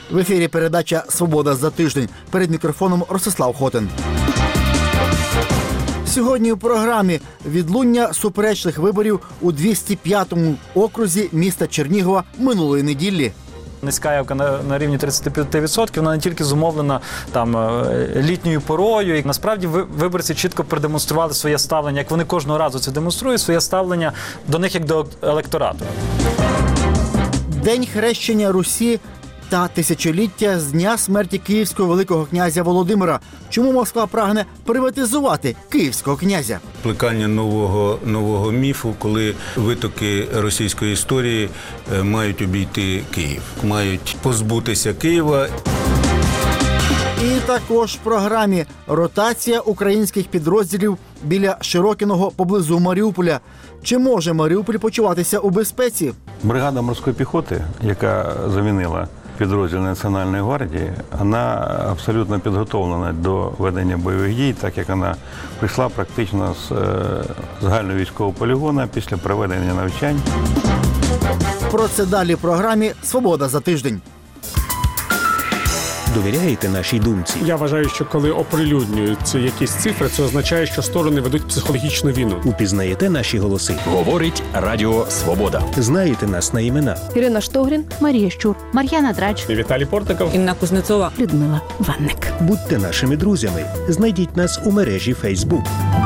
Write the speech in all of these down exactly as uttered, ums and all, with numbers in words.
В ефірі передача «Свобода за тиждень». Перед мікрофоном Ростислав Хотин. Сьогодні у програмі відлуння суперечних виборів у двісті п'ятому окрузі міста Чернігова минулої неділі. Низька явка на, на рівні тридцять п'ять відсотків, вона не тільки зумовлена там, літньою порою. І, насправді виборці чітко продемонстрували своє ставлення, як вони кожного разу це демонструють, своє ставлення до них як до електорату. День хрещення Русі та тисячоліття з дня смерті київського великого князя Володимира. Чому Москва прагне приватизувати київського князя? Плекання нового, нового міфу, коли витоки російської історії мають обійти Київ, мають позбутися Києва. І також в програмі ротація українських підрозділів біля Широкіного поблизу Маріуполя. Чи може Маріуполь почуватися у безпеці? Бригада морської піхоти, яка замінила підрозділ Національної гвардії, вона абсолютно підготовлена до ведення бойових дій, так як вона прийшла практично з загальновійськового полігону після проведення навчань. Про це далі в програмі «Свобода за тиждень». Довіряєте нашій думці? Я вважаю, що коли оприлюднюються якісь цифри, це означає, що сторони ведуть психологічну війну. Упізнаєте наші голоси? Говорить Радіо Свобода. Знаєте нас на імена? Ірина Штогрін, Марія Щур, Мар'яна Драч, Віталій Портников, Інна Кузнецова, Людмила Ванник. Будьте нашими друзями. Знайдіть нас у мережі Фейсбук.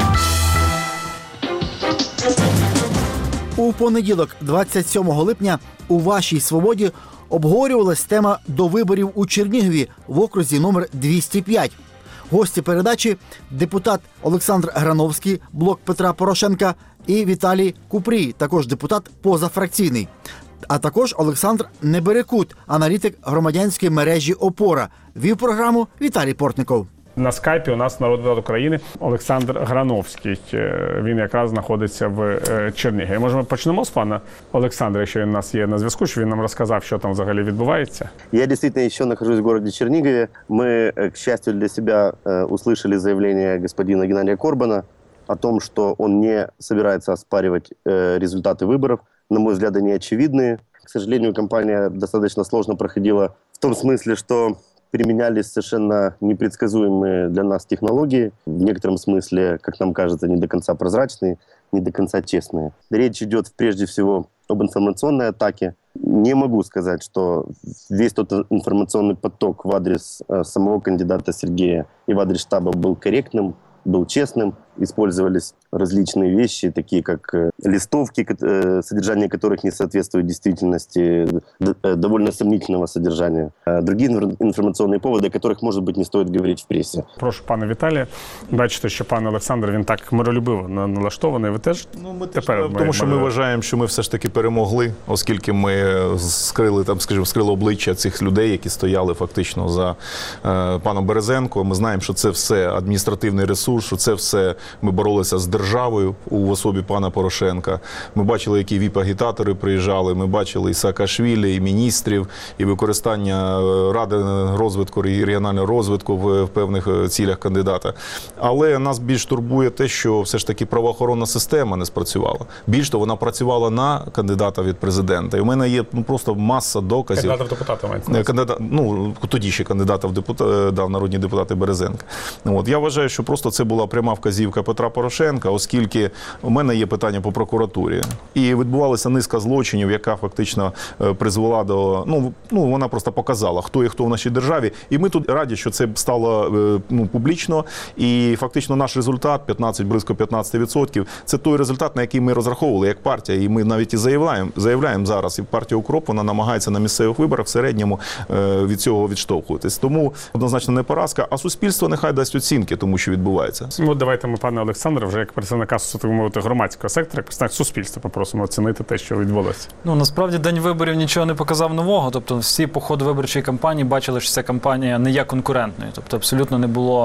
У понеділок, двадцять сьомого липня, у вашій «Свободі» обговорювалась тема до виборів у Чернігові в окрузі номер двісті п'ять. Гості передачі – депутат Олександр Грановський, блок Петра Порошенка, і Віталій Купрій, також депутат позафракційний. А також Олександр Неберекут, аналітик громадянської мережі «Опора». Вів програму Віталій Портников. На скайпі у нас народний депутат України Олександр Грановський. Він якраз знаходиться в Чернігові. Може, ми почнемо з пана Олександра, якщо він у нас є на зв'язку, що він нам розказав, що там взагалі відбувається? Я действительно еще нахожусь в городе Чернигове. Мы, к счастью для себя, услышали заявление господина Геннадия Корбана о том, что он не собирается оспаривать результаты выборов. На мой взгляд, они очевидные. К сожалению, кампания достаточно сложно проходила в том смысле, что применялись совершенно непредсказуемые для нас технологии, в некотором смысле, как нам кажется, не до конца прозрачные, не до конца честные. Речь идет прежде всего об информационной атаке. Не могу сказать, что весь тот информационный поток в адрес самого кандидата Сергея и в адрес штаба был корректным, был честным. Использовались различные вещи, такие как листовки, содержание которых не соответствует действительности, довольно сомнительного содержания. Другие информационные поводи, о которых, может быть, не стоит говорить в пресі. Прошу, пане Віталію, бачите, що пан Олександр, він так миролюбиво налаштований. Ви теж? Ну, ми тепер, теж, тому що ми вважаємо, що ми все ж таки перемогли, оскільки ми скрили, там, скажімо, скрили обличчя цих людей, які стояли фактично за е, паном Березенко. Ми знаємо, що це все адміністративний ресурс, що це все ми боролися з державою у особі пана Порошенка. Ми бачили, які віп-агітатори приїжджали, ми бачили і Саакашвілі, і міністрів, і використання Ради розвитку, і регіонального розвитку в певних цілях кандидата. Але нас більш турбує те, що все ж таки правоохоронна система не спрацювала. Більш того, вона працювала на кандидата від президента. І в мене є ну, просто маса доказів. Кандидата в депутати мається? Кандидат, ну, тоді ще кандидата в депутати, да, в народні депутати Березенка. От, я вважаю, що просто це була пряма вказівка Петра Порошенка, оскільки у мене є питання по прокуратурі. І відбувалася низка злочинів, яка фактично призвела до... Ну, ну вона просто показала, хто є хто в нашій державі. І ми тут раді, що це стало ну, публічно. І фактично наш результат, п'ятнадцять, близько п'ятнадцять відсотків, це той результат, на який ми розраховували як партія. І ми навіть і заявляємо, заявляємо зараз, і партія «Укроп», вона намагається на місцевих виборах в середньому від цього відштовхуватись. Тому однозначно не поразка, а суспільство нехай дасть оцінки тому, що відбувається. Ну, давайте ми, пане Олександре, вже як представника громадського сектора, як представник суспільства попросимо оцінити те, що відбулося. Ну, насправді, день виборів нічого не показав нового. Тобто, всі по ходу виборчої кампанії бачили, що ця кампанія не є конкурентною. Тобто, абсолютно не було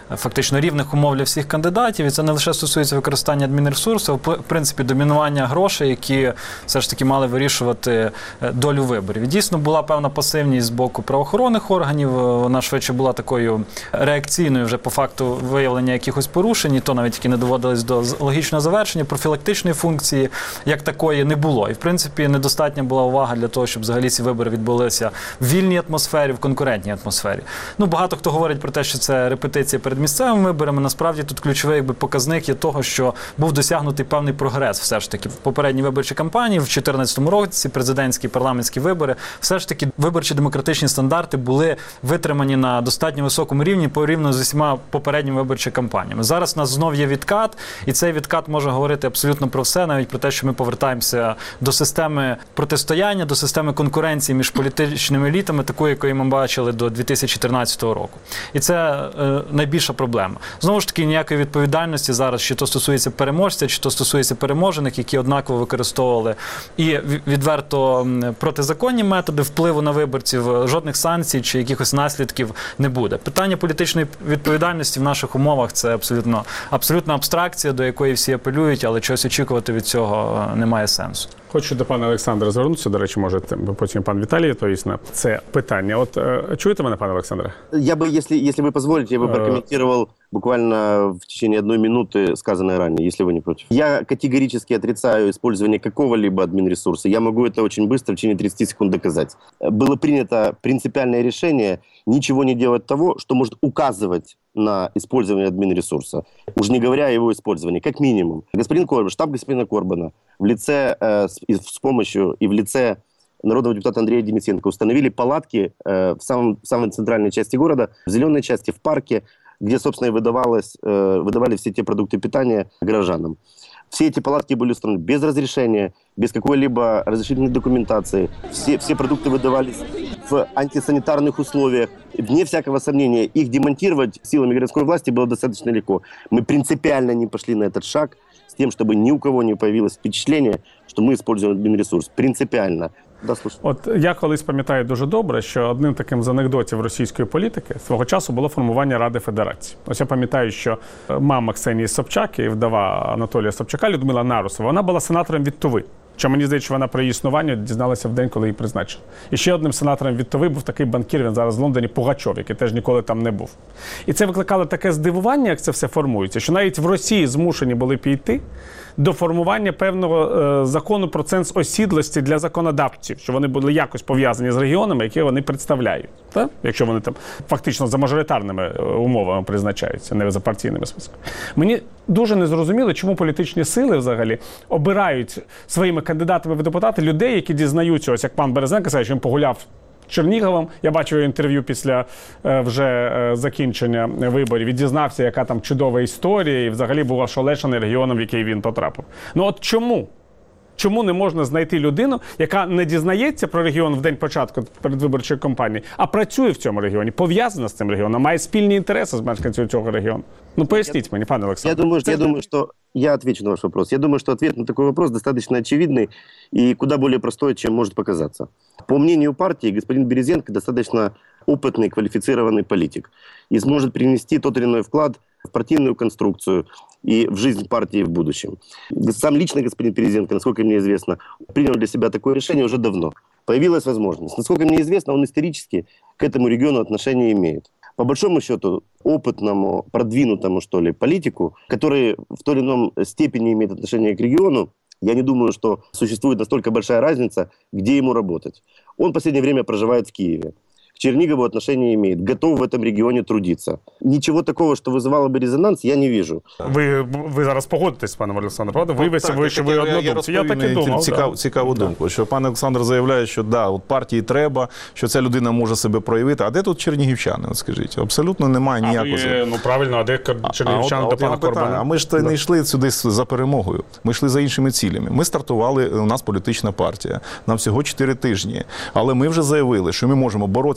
фактично рівних умов для всіх кандидатів. І це не лише стосується використання адмінресурсу, а в принципі домінування грошей, які все ж таки мали вирішувати долю виборів. І дійсно була певна пасивність з боку правоохоронних органів, вона швидше була такою реакційною вже по факту виявлення якихось порушень, і то навіть які не доводились до логічного завершення, профілактичної функції як такої не було. І в принципі недостатня була увага для того, щоб взагалі ці вибори відбулися в вільній атмосфері, в конкурентній атмосфері. Ну, багато хто говорить про те, що це репетиція перед місцевими виборами. Насправді тут ключовий якби, показник є того, що був досягнутий певний прогрес все ж таки. В попередній виборчій кампанії, в дві тисячі чотирнадцятому році, президентські, парламентські вибори, все ж таки виборчі демократичні стандарти були витримані на достатньо високому рівні порівняно з усіма попередніми виборчими кампаніями. Зараз у нас знов є відкат, і цей відкат може говорити абсолютно про все, навіть про те, що ми повертаємося до системи протистояння, до системи конкуренції між політичними елітами, такої, якої ми бачили до дві тисячі чотирнадцятого року. І це е, найбільша проблема. Знову ж таки, ніякої відповідальності зараз, чи то стосується переможця, чи то стосується переможених, які однаково використовували і відверто протизаконні методи впливу на виборців, жодних санкцій чи якихось наслідків не буде. Питання політичної відповідальності в наших умовах – це абсолютно, абсолютна абстракція, до якої всі апелюють, але чогось очікувати від цього немає сенсу. Хочу до пана Олександра звернутися, до речі, може потім пан Віталій відповість на це питання. От чуєте мене, пане Олександре? Я бы, если, если вы позволите, я бы прокомментировал буквально в течение одной минуты сказанное ранее, если вы не против. Я категорически отрицаю использование какого-либо админресурса. Я могу это очень быстро, в течение тридцати секунд доказать. Было принято принципиальное решение ничего не делать того, что может указывать на использование админресурса, уж не говоря о его использовании, как минимум. Господин Корбан, штаб господина Корбана в лице, э, с, с помощью и в лице народного депутата Андрея Денисенко установили палатки э, в, самом, в самой центральной части города, в зеленой части, в парке, где, собственно, и выдавалось, э, выдавали все те продукты питания гражданам. Все эти палатки были установлены без разрешения, без какой-либо разрешительной документации. Все, все продукты выдавались в антисанитарных условиях. Вне всякого сомнения, их демонтировать силами городской власти было достаточно легко. Мы принципиально не пошли на этот шаг с тем, чтобы ни у кого не появилось впечатление, что мы используем админресурс. Принципиально. Да, От я колись пам'ятаю дуже добре, що одним таким з анекдотів російської політики свого часу було формування Ради Федерації. Ось я пам'ятаю, що мама Ксенії Собчак і вдова Анатолія Собчака, Людмила Нарусова, вона була сенатором від Туви. Що мені здається, що вона про її існування дізналася в день, коли її призначили. І ще одним сенатором від Туви був такий банкір, він зараз в Лондоні, Пугачов, який теж ніколи там не був. І це викликало таке здивування, як це все формується, що навіть в Росії змушені були піти до формування певного е, закону про ценз осідлості для законодавців, що вони були якось пов'язані з регіонами, які вони представляють. Так? Якщо вони там фактично за мажоритарними умовами призначаються, не за партійними списками. Мені дуже незрозуміло, чому політичні сили взагалі обирають своїми кандидатами в депутати людей, які дізнаються, ось як пан Березенко сказав, що він погуляв Черніговом. Я бачив інтерв'ю після е, вже е, закінчення виборів і дізнався, яка там чудова історія, і взагалі був ошелешений регіоном, в який він потрапив. Ну от чому? Чому не можна знайти людину, яка не дізнається про регіон в день початку передвиборчої кампанії, а працює в цьому регіоні, пов'язана з цим регіоном, має спільні інтереси з мешканцями цього регіону? Ну, поясніть мені, пане Олександр. Я думаю, я думаю, что я отвечу на ваш вопрос. Я думаю, что ответ на такой вопрос достаточно очевидный и куда более простой, чем может показаться. По мнению партии, господин Березенко достаточно опытный, квалифицированный политик и сможет принести тот или иной вклад в партийную конструкцию и в жизнь партии в будущем. Сам лично господин Березенко, насколько мне известно, принял для себя такое решение уже давно. Появилась возможность. Насколько мне известно, он исторически к этому региону отношение имеет. По большому счету, опытному, продвинутому, что ли, политику, который в той или ином степени имеет отношение к региону, я не думаю, что существует настолько большая разница, где ему работать. Он в последнее время проживает в Киеве. К Чернигову отношение имеет, готов в этом регионе трудиться. Ничего такого, что вызывало бы резонанс, я не вижу. Ви, ви зараз погодитесь з паном Олександром, правда? Ви, ви, ви, ви, ви однодумці. Я, я так і думав. Цікав, да. Цікаву да. думку, що пан Олександр заявляє, що да, от партії треба, що ця людина може себе проявити. А де тут чернігівчани, от скажіть? Абсолютно немає ніякого. А ви, ну правильно, а де чернігівчани а, до от, пана от Корбана? А ми ж да. не йшли сюди за перемогою. Ми йшли за іншими цілями. Ми стартували, у нас політична партія. Нам всього чотири тижні. Але ми вже заявили, що ми можемо боротися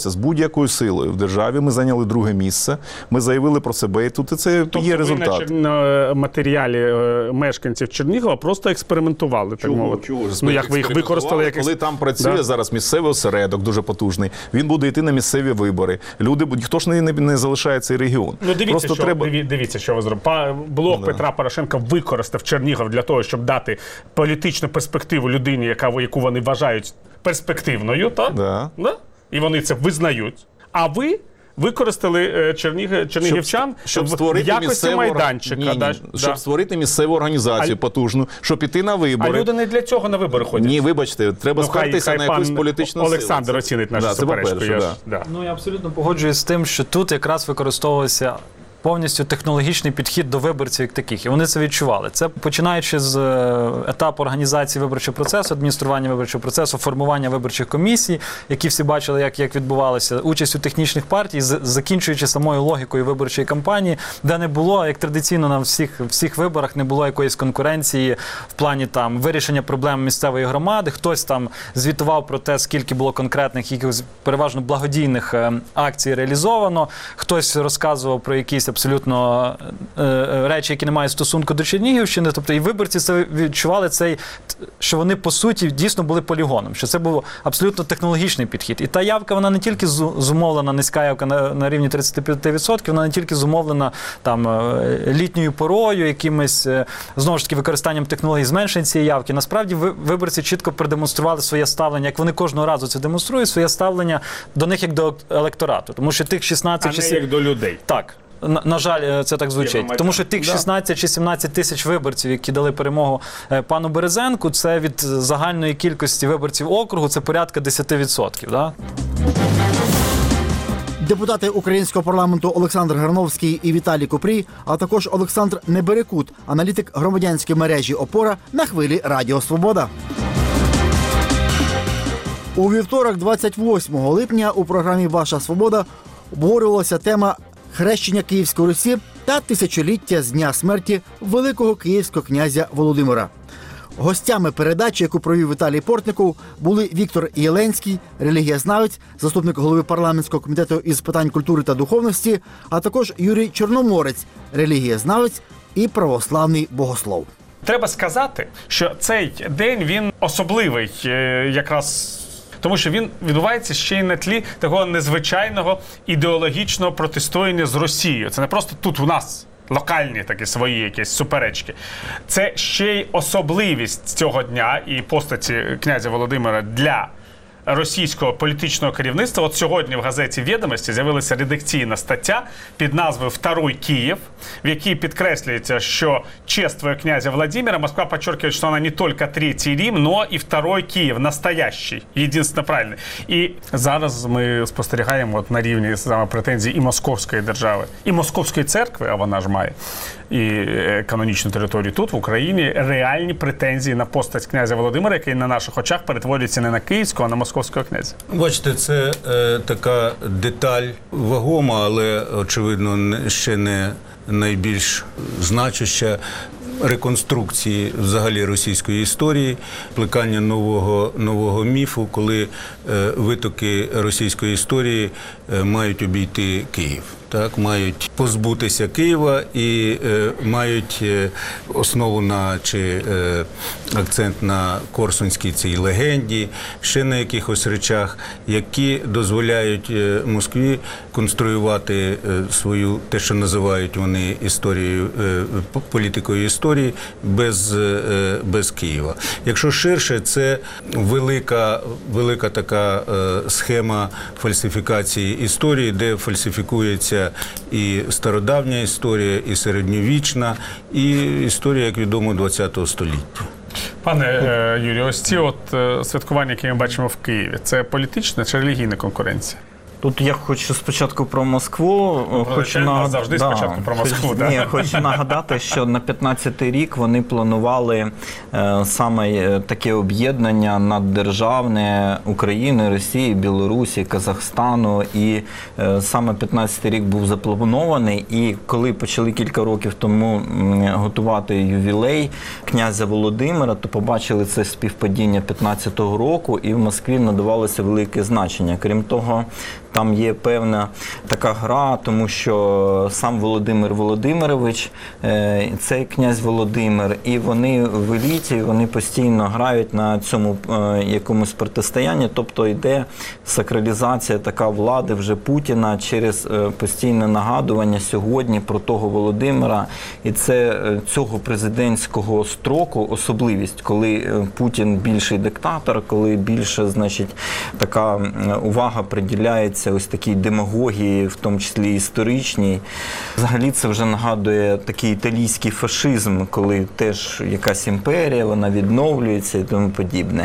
боролися з будь-якою силою в державі. Ми зайняли друге місце. Ми заявили про себе, і тут і це тобто є результат. Ви на матеріалі е, мешканців Чернігова просто експериментували, так мовити. Чого ж? Ну, як ви їх використали? Як... Коли там працює да. зараз місцевий осередок, дуже потужний, він буде йти на місцеві вибори. Люди, ніхто ж не, не залишає цей регіон. Ну, дивіться, Просто що, треба... дивіться, що ви зробили. Блок да. Петра Порошенка використав Чернігов для того, щоб дати політичну перспективу людині, яка, яку вони вважають перспективною, так? Да. Да? І вони це визнають. А ви використали Чернігів, чернігівчан щоб, щоб в якості майданчика. Ні, ні. Да, щоб да. створити місцеву організацію а, потужну, щоб піти на вибори. А люди не для цього на вибори ходять. Ні, вибачте, треба ну, спертися на якусь політичну силу. Олександр оцінить нашу да, суперечку. Да. Я, да. Ну, я абсолютно погоджуюсь з тим, що тут якраз використовувався повністю технологічний підхід до виборців як таких. І вони це відчували. Це починаючи з етапу організації виборчого процесу, адміністрування виборчого процесу, формування виборчих комісій, які всі бачили, як, як відбувалося, участь у технічних партій, закінчуючи самою логікою виборчої кампанії, де не було, як традиційно на всіх, всіх виборах, не було якоїсь конкуренції в плані там вирішення проблем місцевої громади. Хтось там звітував про те, скільки було конкретних, якихось переважно благодійних акцій реалізовано, хтось розказував про якісь абсолютно е, речі, які не мають стосунку до Чернігівщини. Тобто і виборці це відчували цей, що вони по суті дійсно були полігоном, що це був абсолютно технологічний підхід. І та явка, вона не тільки зумовлена, низька явка на, на рівні тридцять п'ять відсотків, вона не тільки зумовлена там літньою порою, якимось, знову ж таки, використанням технологій зменшення цієї явки. Насправді виборці чітко продемонстрували своє ставлення, як вони кожного разу це демонструють, своє ставлення до них як до електорату. Тому що тих шістнадцять... А не як до людей. Так. На, на жаль, це так звучить. Тому що тих шістнадцять чи сімнадцять тисяч виборців, які дали перемогу пану Березенку, це від загальної кількості виборців округу, це порядка десять відсотків. Да? Депутати українського парламенту Олександр Грановський і Віталій Купрій, а також Олександр Неберекут, аналітик громадянської мережі «Опора» на хвилі Радіо Свобода. У вівторок, двадцять восьмого липня, у програмі «Ваша Свобода» обговорювалася тема хрещення Київської Русі та тисячоліття з дня смерті великого київського князя Володимира. Гостями передачі, яку провів Віталій Портников, були Віктор Єленський, релігієзнавець, заступник голови парламентського комітету із питань культури та духовності, а також Юрій Чорноморець, релігієзнавець і православний богослов. Треба сказати, що цей день, він особливий якраз тому що він відбувається ще й на тлі такого незвичайного ідеологічного протистояння з Росією. Це не просто тут у нас локальні такі свої якісь суперечки. Це ще й особливість цього дня і постаті князя Володимира для російського політичного керівництва. От сьогодні в газеті «Відомості» з'явилася редакційна стаття під назвою «Второй Київ», в якій підкреслюється, що чествуя князя Владимира, Москва подчеркивает, что она не только Третий Рим, но і Второй Київ, настоящий, єдино правильний. І зараз ми спостерігаємо от на рівні саме претензій і Московської держави, і Московської церкви, а вона ж має і канонічну територію тут, в Україні, реальні претензії на постать князя Володимира, який на наших очах перетворюється не на київського, а на московського князя. Бачите, це е, така деталь вагома, але, очевидно, не, ще не найбільш значуща реконструкції взагалі російської історії, плекання нового, нового міфу, коли е, витоки російської історії е, мають обійти Київ. Так, мають позбутися Києва і е, мають е, основу на чи е, акцент на Корсунській цій легенді, ще на якихось речах, які дозволяють е, Москві конструювати е, свою, те, що називають вони історією, е, політикою історії без, е, без Києва. Якщо ширше, це велика, велика така е, схема фальсифікації історії, де фальсифікується і стародавня історія, і середньовічна, і історія, як відомо, ХХ століття. Пане е, Юрію, ось ці от е, святкування, які ми бачимо в Києві, це політична чи релігійна конкуренція? Тут я хочу спочатку про Москву. Ну, хочу нагад... завжди да. спочатку про Москву. Да? Ні, хочу нагадати, що на п'ятнадцятий рік вони планували е, саме таке об'єднання наддержавне України, Росії, Білорусі, Казахстану. І е, саме п'ятнадцятий рік був запланований. І коли почали кілька років тому м, готувати ювілей князя Володимира, то побачили це співпадіння п'ятнадцятого року, і в Москві надавалося велике значення. Крім того, Там є певна така гра, тому що сам Володимир Володимирович – це князь Володимир, і вони в еліті, вони постійно грають на цьому якомусь протистоянні, тобто йде сакралізація така влади вже Путіна через постійне нагадування сьогодні про того Володимира, і це цього президентського строку особливість, коли Путін більший диктатор, коли більше, значить, така увага приділяється ось такій демагогії, в тому числі історичній. Взагалі це вже нагадує такий італійський фашизм, коли теж якась імперія, вона відновлюється і тому подібне.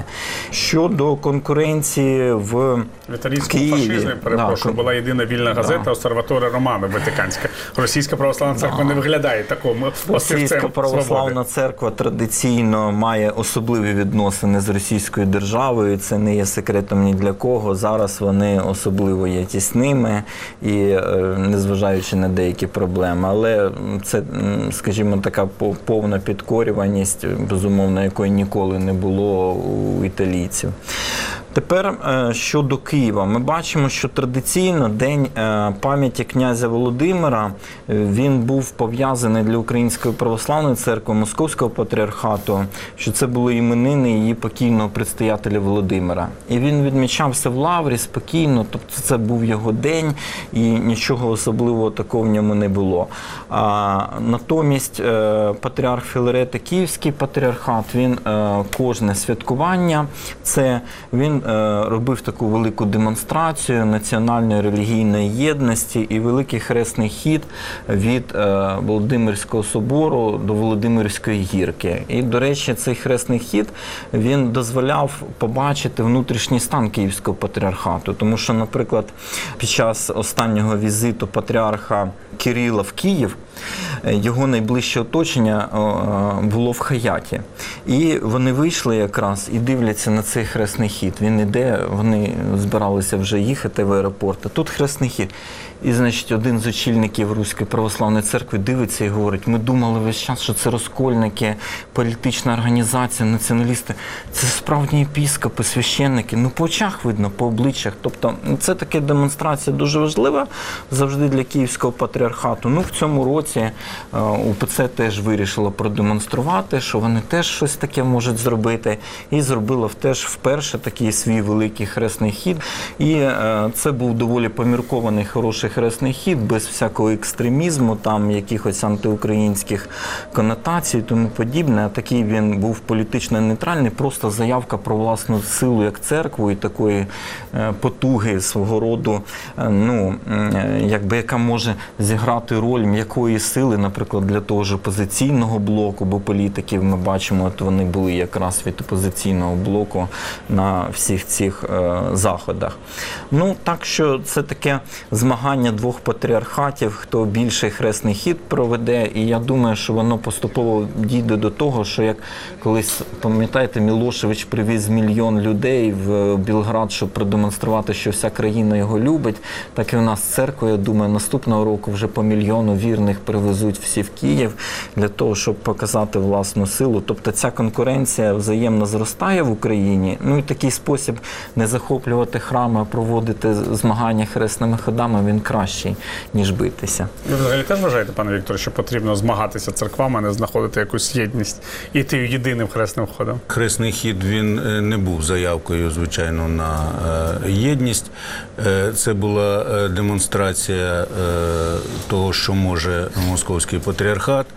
Щодо конкуренції в В італійському фашизмі, перепрошую, да, була єдина вільна газета да. «Осерваторе Романо» Ватиканська. Російська православна церква да. не виглядає таким Російська православна церква традиційно має особливі відносини з російською державою, це не є секретом ні для кого. Зараз вони особливо є тісними і незважаючи на деякі проблеми. Але це, скажімо, така повна підкорюваність, безумовно, якої ніколи не було у італійців. Тепер щодо Києва. Ми бачимо, що традиційно День пам'яті князя Володимира, він був пов'язаний для Української православної церкви, Московського патріархату, що це були іменини її покійного предстоятеля Володимира. І він відмічався в Лаврі спокійно, тобто це був його день і нічого особливого такого в ньому не було. А, натомість патріарх Філарет, Київський патріархат, він кожне святкування, це він робив таку велику демонстрацію національної релігійної єдності і великий хресний хід від Володимирського собору до Володимирської гірки. І, до речі, цей хресний хід, він дозволяв побачити внутрішній стан Київського патріархату. Тому що, наприклад, під час останнього візиту патріарха Кирила в Київ, його найближче оточення було в Хаяті. І вони вийшли якраз і дивляться на цей хресний хід. Він іде, вони збиралися вже їхати в аеропорт, а тут хресний хід. І, значить, один з очільників Руської православної церкви дивиться і говорить: ми думали весь час, що це розкольники, політична організація, націоналісти. Це справжні єпіскопи, священники. Ну, по очах видно, по обличчях. Тобто, це така демонстрація дуже важлива завжди для Київського патріархату. Ну, в цьому році УПЦ теж вирішила продемонструвати, що вони теж щось таке можуть зробити. І зробила теж вперше такий свій великий хресний хід. І це був доволі поміркований, хороший хресний хід, без всякого екстремізму, там якихось антиукраїнських конотацій і тому подібне. А такий він був політично нейтральний, просто заявка про власну силу як церкву і такої потуги свого роду, ну, якби, яка може зіграти роль м'якої сили, наприклад, для того ж опозиційного блоку, бо політиків ми бачимо, от вони були якраз від опозиційного блоку на всіх цих е, заходах. Ну, так що це таке змагання двох патріархатів, хто більший хресний хід проведе, і я думаю, що воно поступово дійде до того, що як колись, пам'ятаєте, Мілошевич привіз мільйон людей в Білград, щоб продемонструвати, що вся країна його любить, так і у нас церква, я думаю, наступного року вже по мільйону вірних привезуть всі в Київ для того, щоб показати власну силу. Тобто ця конкуренція взаємно зростає в Україні. Ну і такий спосіб не захоплювати храми, а проводити змагання хресними ходами, він кращий, ніж битися. Ви взагалі теж вважаєте, пане Вікторе, що потрібно змагатися церквами, а не знаходити якусь єдність і йти єдиним хресним ходом? Хресний хід, він не був заявкою, звичайно, на єдність. Це була демонстрація того, що може Московський патріархат.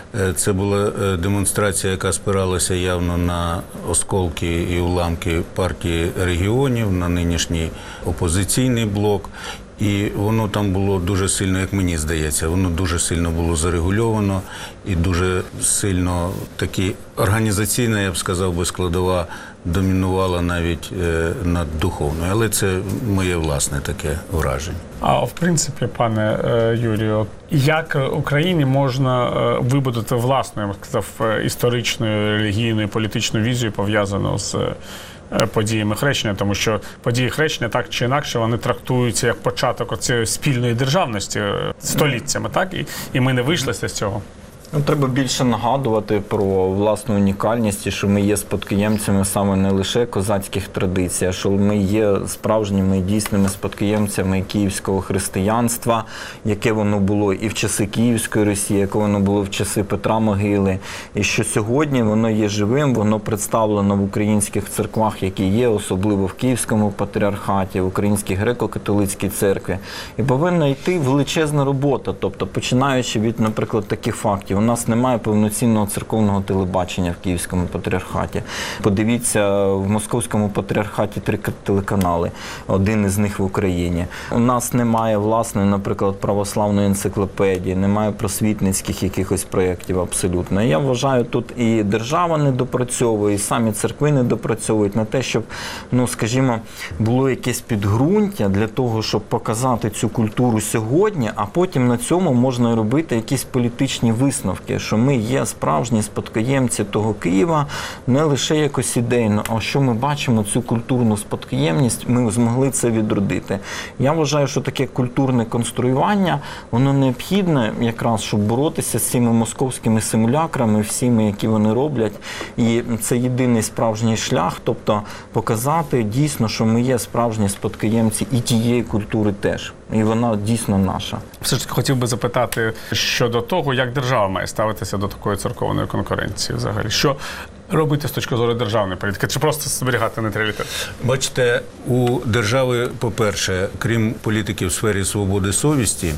Це була демонстрація, яка спиралася явно на осколки і уламки партії регіонів, на нинішній опозиційний блок. І воно там було дуже сильно, як мені здається, воно дуже сильно було зарегульовано і дуже сильно такі організаційна, я б сказав, би, складова домінувала навіть е, над духовною. Але це моє власне таке враження. А в принципі, пане е, Юрію, як Україні можна е, вибудувати власну, я б сказав, історичну, релігійну і політичну візію, пов'язану з подіями хрещення, тому що події хрещення так чи інакше вони трактуються як початок цієї спільної державності століттями, так? І, і ми не вийшли з цього. Ну, треба більше нагадувати про власну унікальність, і що ми є спадкоємцями саме не лише козацьких традицій, а що ми є справжніми дійсними спадкоємцями київського християнства, яке воно було і в часи Київської Русі, яке воно було в часи Петра Могили, і що сьогодні воно є живим, воно представлено в українських церквах, які є, особливо в Київському патріархаті, в Українській греко-католицькій церкві. І повинна йти величезна робота, тобто починаючи від, наприклад, таких фактів. У нас немає повноцінного церковного телебачення в Київському патріархаті. Подивіться, в Московському патріархаті три телеканали, один із них в Україні. У нас немає власної, наприклад, православної енциклопедії, немає просвітницьких якихось проєктів абсолютно. Я вважаю, тут і держава не допрацьовує, і самі церкви не допрацьовують на те, щоб, ну, скажімо, було якесь підґрунтя для того, щоб показати цю культуру сьогодні, а потім на цьому можна робити якісь політичні висновки, що ми є справжні спадкоємці того Києва, не лише якось ідейно, а що ми бачимо цю культурну спадкоємність, ми змогли це відродити. Я вважаю, що таке культурне конструювання, воно необхідне якраз, щоб боротися з цими московськими симулякрами, всіми, які вони роблять. І це єдиний справжній шлях, тобто показати дійсно, що ми є справжні спадкоємці і тієї культури теж. І вона дійсно наша. Все ж таки хотів би запитати щодо того, як держава має ставитися до такої церковної конкуренції взагалі. Що робити з точки зору державної політики? Чи просто зберігати нейтралітет? Бачите, у держави, по-перше, крім політики в сфері свободи совісті,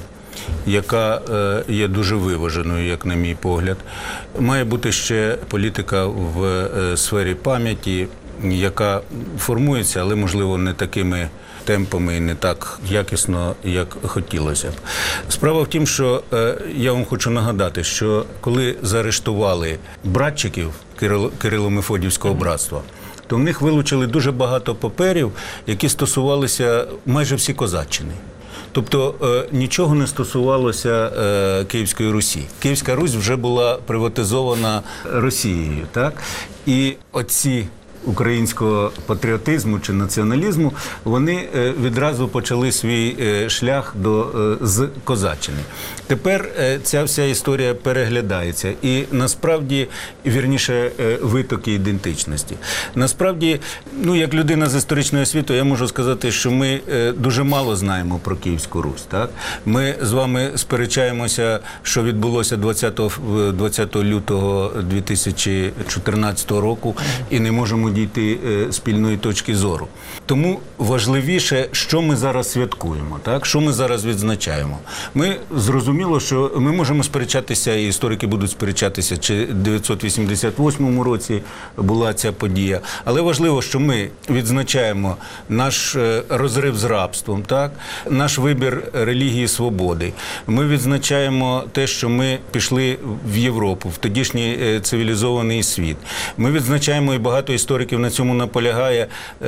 яка е, є дуже виваженою, як на мій погляд, має бути ще політика в е, сфері пам'яті, яка формується, але, можливо, не такими темпами і не так якісно, як хотілося б. Справа в тім, що е, я вам хочу нагадати, що коли заарештували братчиків Кирило-Мефодіївського братства, то в них вилучили дуже багато паперів, які стосувалися майже всі козаччини. Тобто е, нічого не стосувалося е, Київської Русі. Київська Русь вже була приватизована Росією, так? І оці українського патріотизму чи націоналізму, вони відразу почали свій шлях до, з козаччини. Тепер ця вся історія переглядається. І насправді, вірніше, витоки ідентичності. Насправді, ну, як людина з історичної освіти, я можу сказати, що ми дуже мало знаємо про Київську Русь. Так? Ми з вами сперечаємося, що відбулося двадцятого лютого дві тисячі чотирнадцятого року, і не можемо дійти спільної точки зору. Тому важливіше, що ми зараз святкуємо, так? Що ми зараз відзначаємо. Ми зрозуміло, що ми можемо сперечатися, і історики будуть сперечатися, чи в дев'ятсот вісімдесят восьмому році була ця подія. Але важливо, що ми відзначаємо наш розрив з рабством, так? Наш вибір релігії свободи. Ми відзначаємо те, що ми пішли в Європу, в тодішній цивілізований світ. Ми відзначаємо, і багато істориків на цьому наполягає,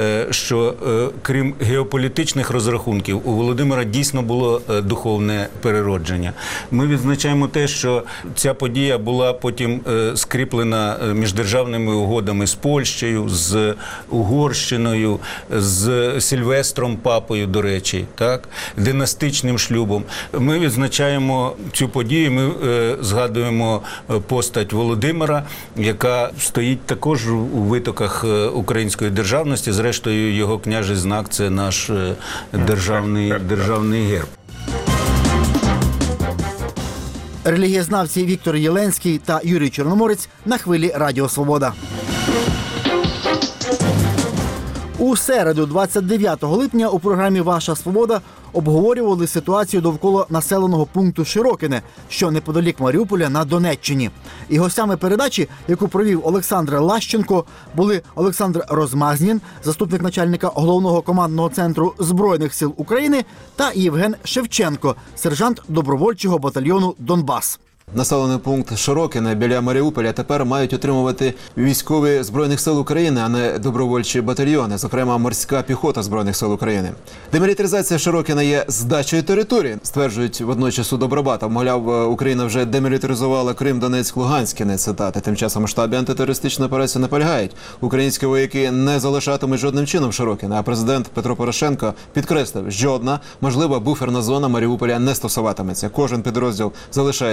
що крім геополітичних розрахунків, у Володимира дійсно було духовне переродження. Ми відзначаємо те, що ця подія була потім скріплена міждержавними угодами з Польщею, з Угорщиною, з Сильвестром Папою, до речі, так? Династичним шлюбом. Ми відзначаємо цю подію, ми згадуємо постать Володимира, яка стоїть також у витоках української державності. Зрештою, його княжий знак – це наш державний, державний герб. Релігієзнавці Віктор Єленський та Юрій Чорноморець на хвилі Радіо Свобода. У середу, двадцять дев'ятого липня, у програмі «Ваша Свобода» обговорювали ситуацію довкола населеного пункту Широкине, що неподалік Маріуполя на Донеччині. І гостями передачі, яку провів Олександр Лащенко, були Олександр Розмазнін, заступник начальника головного командного центру Збройних сил України, та Євген Шевченко, сержант добровольчого батальйону «Донбас». Населений пункт Широкине біля Маріуполя тепер мають отримувати військові Збройних сил України, а не добровольчі батальйони, зокрема морська піхота Збройних сил України. Демілітаризація Широкина є здачею території, стверджують водночас у Добробата. Мовляв, Україна вже демілітаризувала Крим, Донецьк, Луганськ, не цитати. Тим часом в штабі антитерористичної операції наполягають. Українські вояки не залишатимуть жодним чином Широкине, а президент Петро Порошенко підкреслив, жодна можлива буферна зона Маріуполя не стосуватиметься. Кожен підрозділ залишається на своєму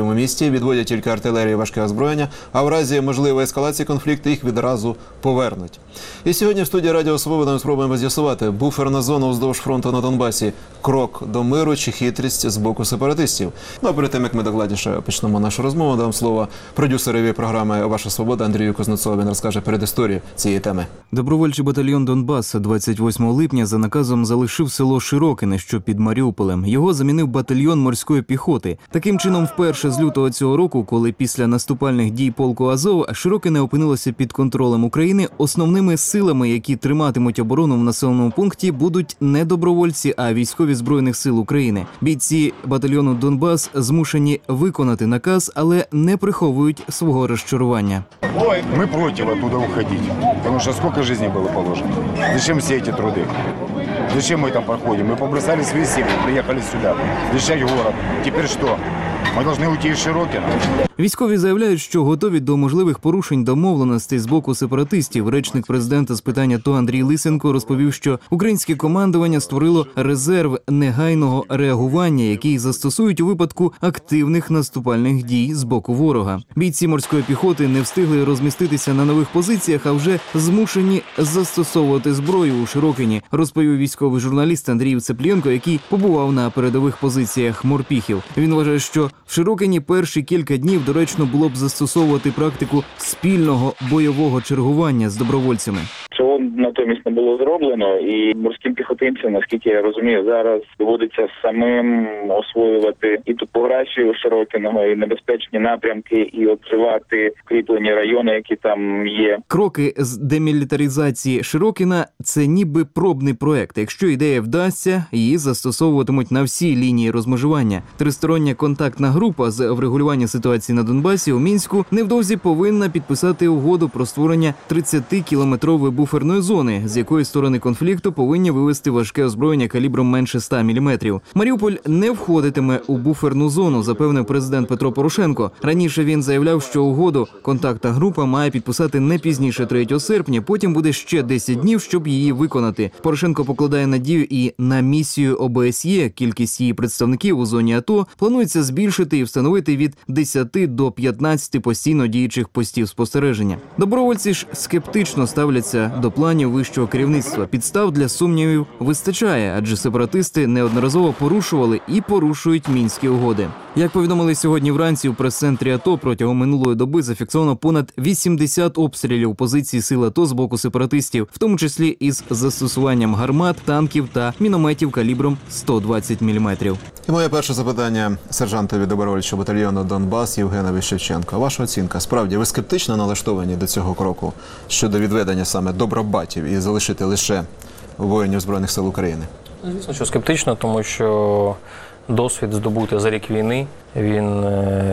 своєму місті, відводять тільки артилерію і важке озброєння, а в разі можливої ескалації конфлікту їх відразу повернуть. І сьогодні в студії Радіо Свобода ми спробуємо з'ясувати, буферна зона уздовж фронту на Донбасі – крок до миру чи хитрість з боку сепаратистів. Ну а перед тим, як ми докладніше почнемо нашу розмову, дам слово продюсерові програми «Ваша свобода» Андрію Кузнецову. Він розкаже передісторію цієї теми. Добровольчий батальйон «Донбас» двадцять восьмого липня за наказом залишив село Широкине, що під Маріуполем. Його замінив батальйон морської піхоти. Таким чином, вперше з лютого цього року, коли після наступальних дій полку Азов Широкине опинилося під контролем України, основними силами, які триматимуть оборону в населеному пункті, будуть не добровольці, а військові Збройних сил України. Бійці батальйону «Донбас» змушені виконати наказ, але не приховують свого розчарування. Мы против оттуда уходить, потому что сколько жизней было положено. Зачем все эти труды? Зачем мы там проходим? Мы побросали свои семьи, приехали сюда, защищать город. Теперь что? Ми повинні уйти із Широкіна. Військові заявляють, що готові до можливих порушень домовленостей з боку сепаратистів. Речник президента з питань АТО Андрій Лисенко розповів, що українське командування створило резерв негайного реагування, який застосують у випадку активних наступальних дій з боку ворога. Бійці морської піхоти не встигли розміститися на нових позиціях, а вже змушені застосовувати зброю у Широкині, розповів військовий журналіст Андрій Цеплєнко, який побував на передових позиціях морпіхів. Він вважає, що в Широкині перші кілька днів доречно було б застосовувати практику спільного бойового чергування з добровольцями. Цього натомість не було зроблено, і морським піхотинцям, наскільки я розумію, зараз доводиться самим освоювати і топографію Широкиного, і небезпечні напрямки, і обживати вкріплені райони, які там є. Кроки з демілітаризації Широкина – це ніби пробний проект. Якщо ідея вдасться, її застосовуватимуть на всій лінії розмежування. Тристороння контактна група з врегулювання ситуації на Донбасі у Мінську невдовзі повинна підписати угоду про створення тридцятикілометрової буферної зони, з якої сторони конфлікту повинні вивести важке озброєння калібром менше ста міліметрів. Маріуполь не входитиме у буферну зону, запевнив президент Петро Порошенко. Раніше він заявляв, що угоду контактна група має підписати не пізніше третього серпня, потім буде ще десять днів, щоб її виконати. Порошенко покладає надію і на місію О Б С Є. Кількість її представників у зоні АТО планується збільшити і встановити від десяти до п'ятнадцяти постійно діючих постів спостереження. Добровольці ж скептично ставляться до планів вищого керівництва. Підстав для сумнівів вистачає, адже сепаратисти неодноразово порушували і порушують мінські угоди. Як повідомили сьогодні вранці у прес-центрі АТО, протягом минулої доби зафіксовано понад вісімдесят обстрілів позицій сил АТО з боку сепаратистів, в тому числі із застосуванням гармат, танків та мінометів калібром сто двадцять міліметрів. І моє перше запитання сержантові добровольчого батальйону «Донбас» Євгенові Шевченко. Ваша оцінка, справді, ви скептично налаштовані до цього кроку щодо відведення саме добробатів і залишити лише воїнів Збройних сил України? Звісно, що скептично, тому що досвід здобутий за рік війни, він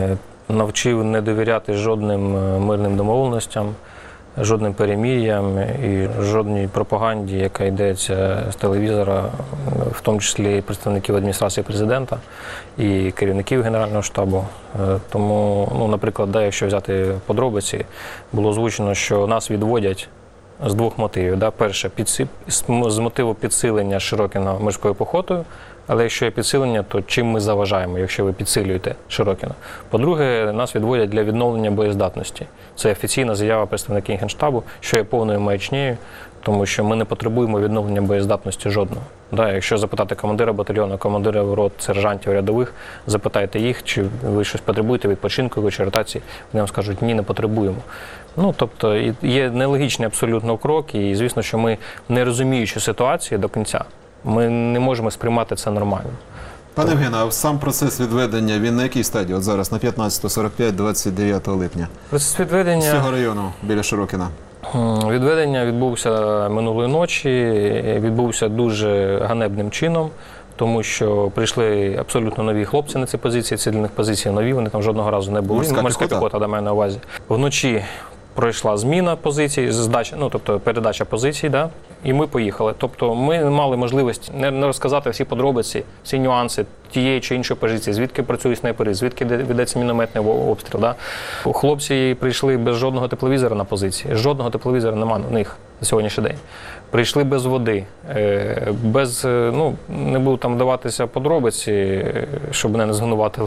навчив не довіряти жодним мирним домовленостям, жодним перемір'ям і жодній пропаганді, яка йдеться з телевізора, в тому числі представників адміністрації президента і керівників Генерального штабу. Тому, ну, наприклад, да, якщо взяти подробиці, було озвучено, що нас відводять з двох мотивів. Да? Перше, підсип, з мотиву підсилення Широкіна морською піхотою, але якщо є підсилення, то чим ми заважаємо, якщо ви підсилюєте Широкіна? По-друге, нас відводять для відновлення боєздатності. Це офіційна заява представників Генштабу, що є повною маячнею, тому що ми не потребуємо відновлення боєздатності жодного. Да, якщо запитати командира батальйону, командира рот, сержантів, рядових, запитайте їх, чи ви щось потребуєте відпочинку чи ротації, вони вам скажуть, ні, не потребуємо. Ну, тобто, є нелогічний абсолютно крок, і звісно, що ми, не розуміючи ситуації до кінця, ми не можемо сприймати це нормально. Пане Євгене, а сам процес відведення, він на якій стадії? От зараз, на п'ятнадцяте сорок п'ять, двадцять дев'ятого липня. Процес відведення... З цього району, біля Широкіна. Відведення відбувся минулої ночі, відбувся дуже ганебним чином, тому що прийшли абсолютно нові хлопці на ці позиції, ці для них позиції нові, вони там жодного разу не були. Морська, Морська піхота, піхота, до мене на увазі. Вночі пройшла зміна позицій, здача, ну, тобто передача позицій, да? І ми поїхали. Тобто ми не мали можливості не, не розказати всі подробиці, всі нюанси тієї чи іншої позиції, звідки працюють снайпери, звідки ведеться мінометний обстріл. Да? Хлопці прийшли без жодного тепловізора на позиції, жодного тепловізора немає на них. на сьогоднішній день. Прийшли без води, е, без, е, ну, не буду там даватися подробиці, е, щоб мене не звинуватили.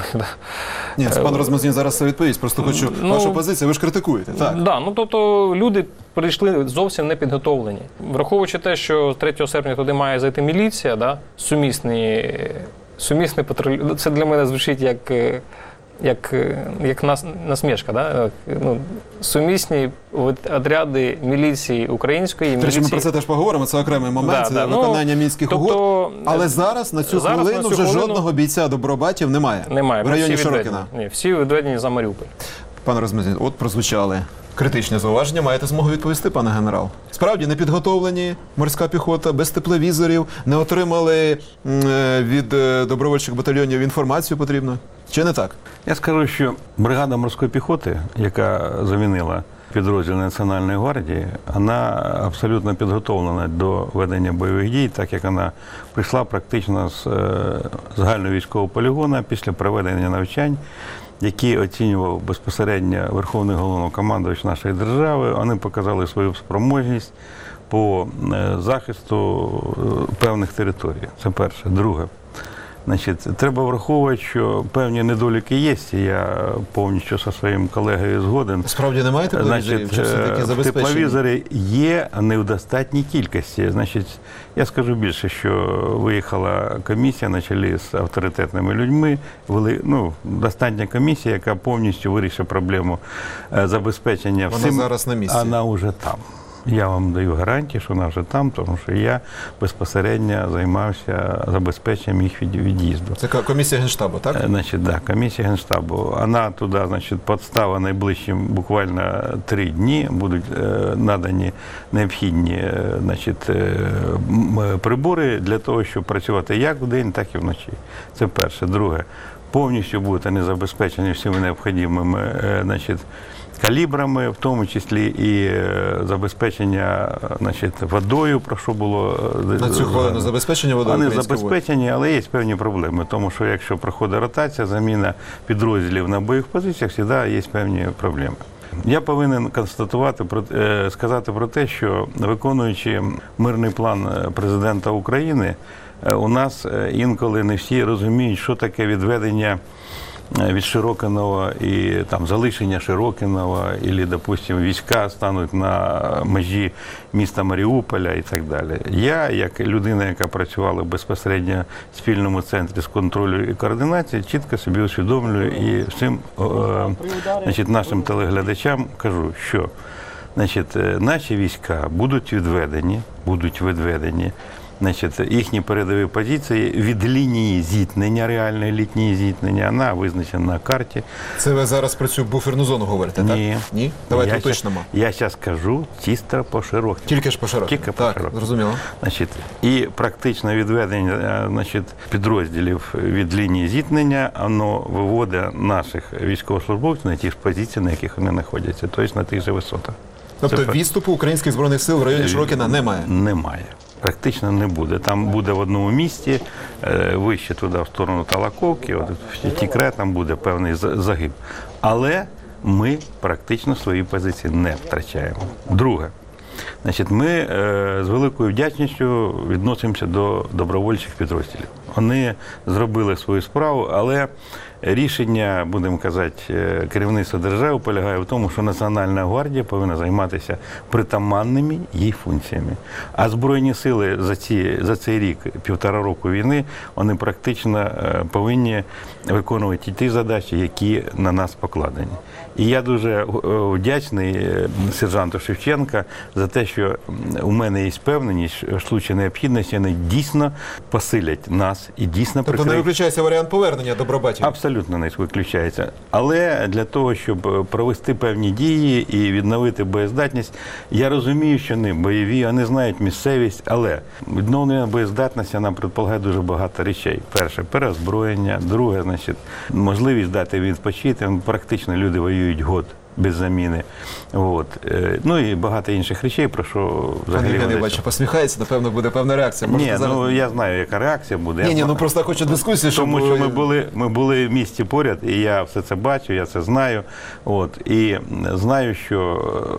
Ні, пан Розмазнін зараз це відповість, просто хочу Ну, вашу позицію, ви ж критикуєте, так? Да, ну, тобто люди прийшли зовсім не підготовлені. Враховуючи те, що третього серпня туди має зайти міліція, да, сумісні, сумісні патруль... Це для мене звучить як, е, як, е, як нас, насмішка, да? Ну, сумісні отряди міліції української, До речі, міліції... ми про це теж поговоримо, це окремий момент, Да, да. виконання Ну, мінських тобто, угод. Але зараз, на цю зараз хвилину, на цю вже хвилину жодного бійця добробатів немає, Немає, в районі всі Широкіна. відведені. Ні, всі відведені за Маріуполь. Пане Розмазнін, от прозвучали критичні зауваження. Маєте змогу відповісти, пане генерал? Справді, не підготовлені морська піхота, без тепловізорів, не отримали м, е, від е, добровольчих батальйонів інформацію потрібну? Чи не так? Я скажу, що бригада морської піхоти, яка замінила підрозділ Національної гвардії, вона абсолютно підготовлена до ведення бойових дій, так як вона прийшла практично з загального військового полігону після проведення навчань, які оцінював безпосередньо Верховний Головнокомандувач нашої держави. Вони показали свою спроможність по захисту певних територій. Це перше. Друге. Значить, треба враховувати, що певні недоліки є, і я повністю зі своїм колегою згоден. Справді немає тепловізорів? Значить, Чи все-таки забезпечені? тепловізори є, а не в достатній кількості. Значить, я скажу більше, що виїхала комісія на чолі з авторитетними людьми, вели, ну, достатня комісія, яка повністю вирішить проблему забезпечення Вона всім. зараз на місці. Вона вже там. Я вам даю гарантії, що вона вже там, тому що я безпосередньо займався забезпеченням їх від, від'їзду. Це комісія Генштабу, так? Значить, да, комісія Генштабу. Вона туди, значить, підстава найближчим буквально три дні будуть е, надані необхідні е, значить, е, прибори для того, щоб працювати як вдень, так і вночі. Це перше. Друге, повністю будуть вони забезпечені всіми необхідними, е, значить, калібрами, в тому числі і забезпечення, значить, водою, про що було... На цю хвилину забезпечення водою? Вони забезпечені, але є певні проблеми, тому що якщо проходить ротація, заміна підрозділів на бойових позиціях, завжди є певні проблеми. Я повинен констатувати, сказати про те, що виконуючи мирний план президента України, у нас інколи не всі розуміють, що таке відведення від Широкиного і там залишення Широкиного, або, допустимо, війська стануть на межі міста Маріуполя і так далі. Я, як людина, яка працювала безпосередньо в спільному центрі з контролю і координації, чітко собі усвідомлюю і всім е, значить, нашим телеглядачам кажу, що, значить, наші війська будуть відведені, будуть відведені, значить, їхні передові позиції від лінії зіткнення, реальної лінії зіткнення, вона визначена на карті. Це ви зараз про цю буферну зону говорите, так? Ні. Ні? Давайте я уточнимо. Щас, я зараз кажу чисто по Широкіному. Тільки ж по Широкіному. Тільки по Так, Широкіному. зрозуміло. Значить, і практичне відведення, значить, підрозділів від лінії зіткнення, воно виводить наших військовослужбовців на ті ж позиції, на яких вони знаходяться, тобто на тих же висотах. Тобто Це відступу українських збройних сил в районі Широкіна немає? Немає. Практично не буде. Там буде в одному місті, вище туди, в сторону Талаковки, от в Тікре, там буде певний загиб. Але ми практично свої позиції не втрачаємо. Друге. Значить, ми е, з великою вдячністю відносимося до добровольчих підрозділів. Вони зробили свою справу, але рішення, будемо казати, керівництва держави полягає в тому, що Національна гвардія повинна займатися притаманними їй функціями. А Збройні сили за, ці, за цей рік, півтора року війни, вони практично повинні виконувати ті задачі, які на нас покладені. І я дуже вдячний сержанту Шевченка за те, що у мене є впевненість, що в случаї необхідності вони дійсно посилять нас і дійсно тобто прикриють. не виключається варіант повернення добробатів? Абсолютно не виключається. Але для того, щоб провести певні дії і відновити боєздатність, я розумію, що вони бойові, вони знають місцевість, але відновлення боєздатності, вона предполагає дуже багато речей. Перше, переозброєння, друге, значить, можливість дати відпочити. Практично люди воюють год. без заміни. От. Е, Ну і багато інших речей, про що взагалі... Пане Євгеній, бачу, посміхається, напевно, буде певна реакція. Ні, Можете зараз- ну я знаю, яка реакція буде. Ні, ні, ну просто хочу дискусію, щоб... Тому що ми були, ми були в місті поряд, і я все це бачу, я це знаю. От. І знаю, що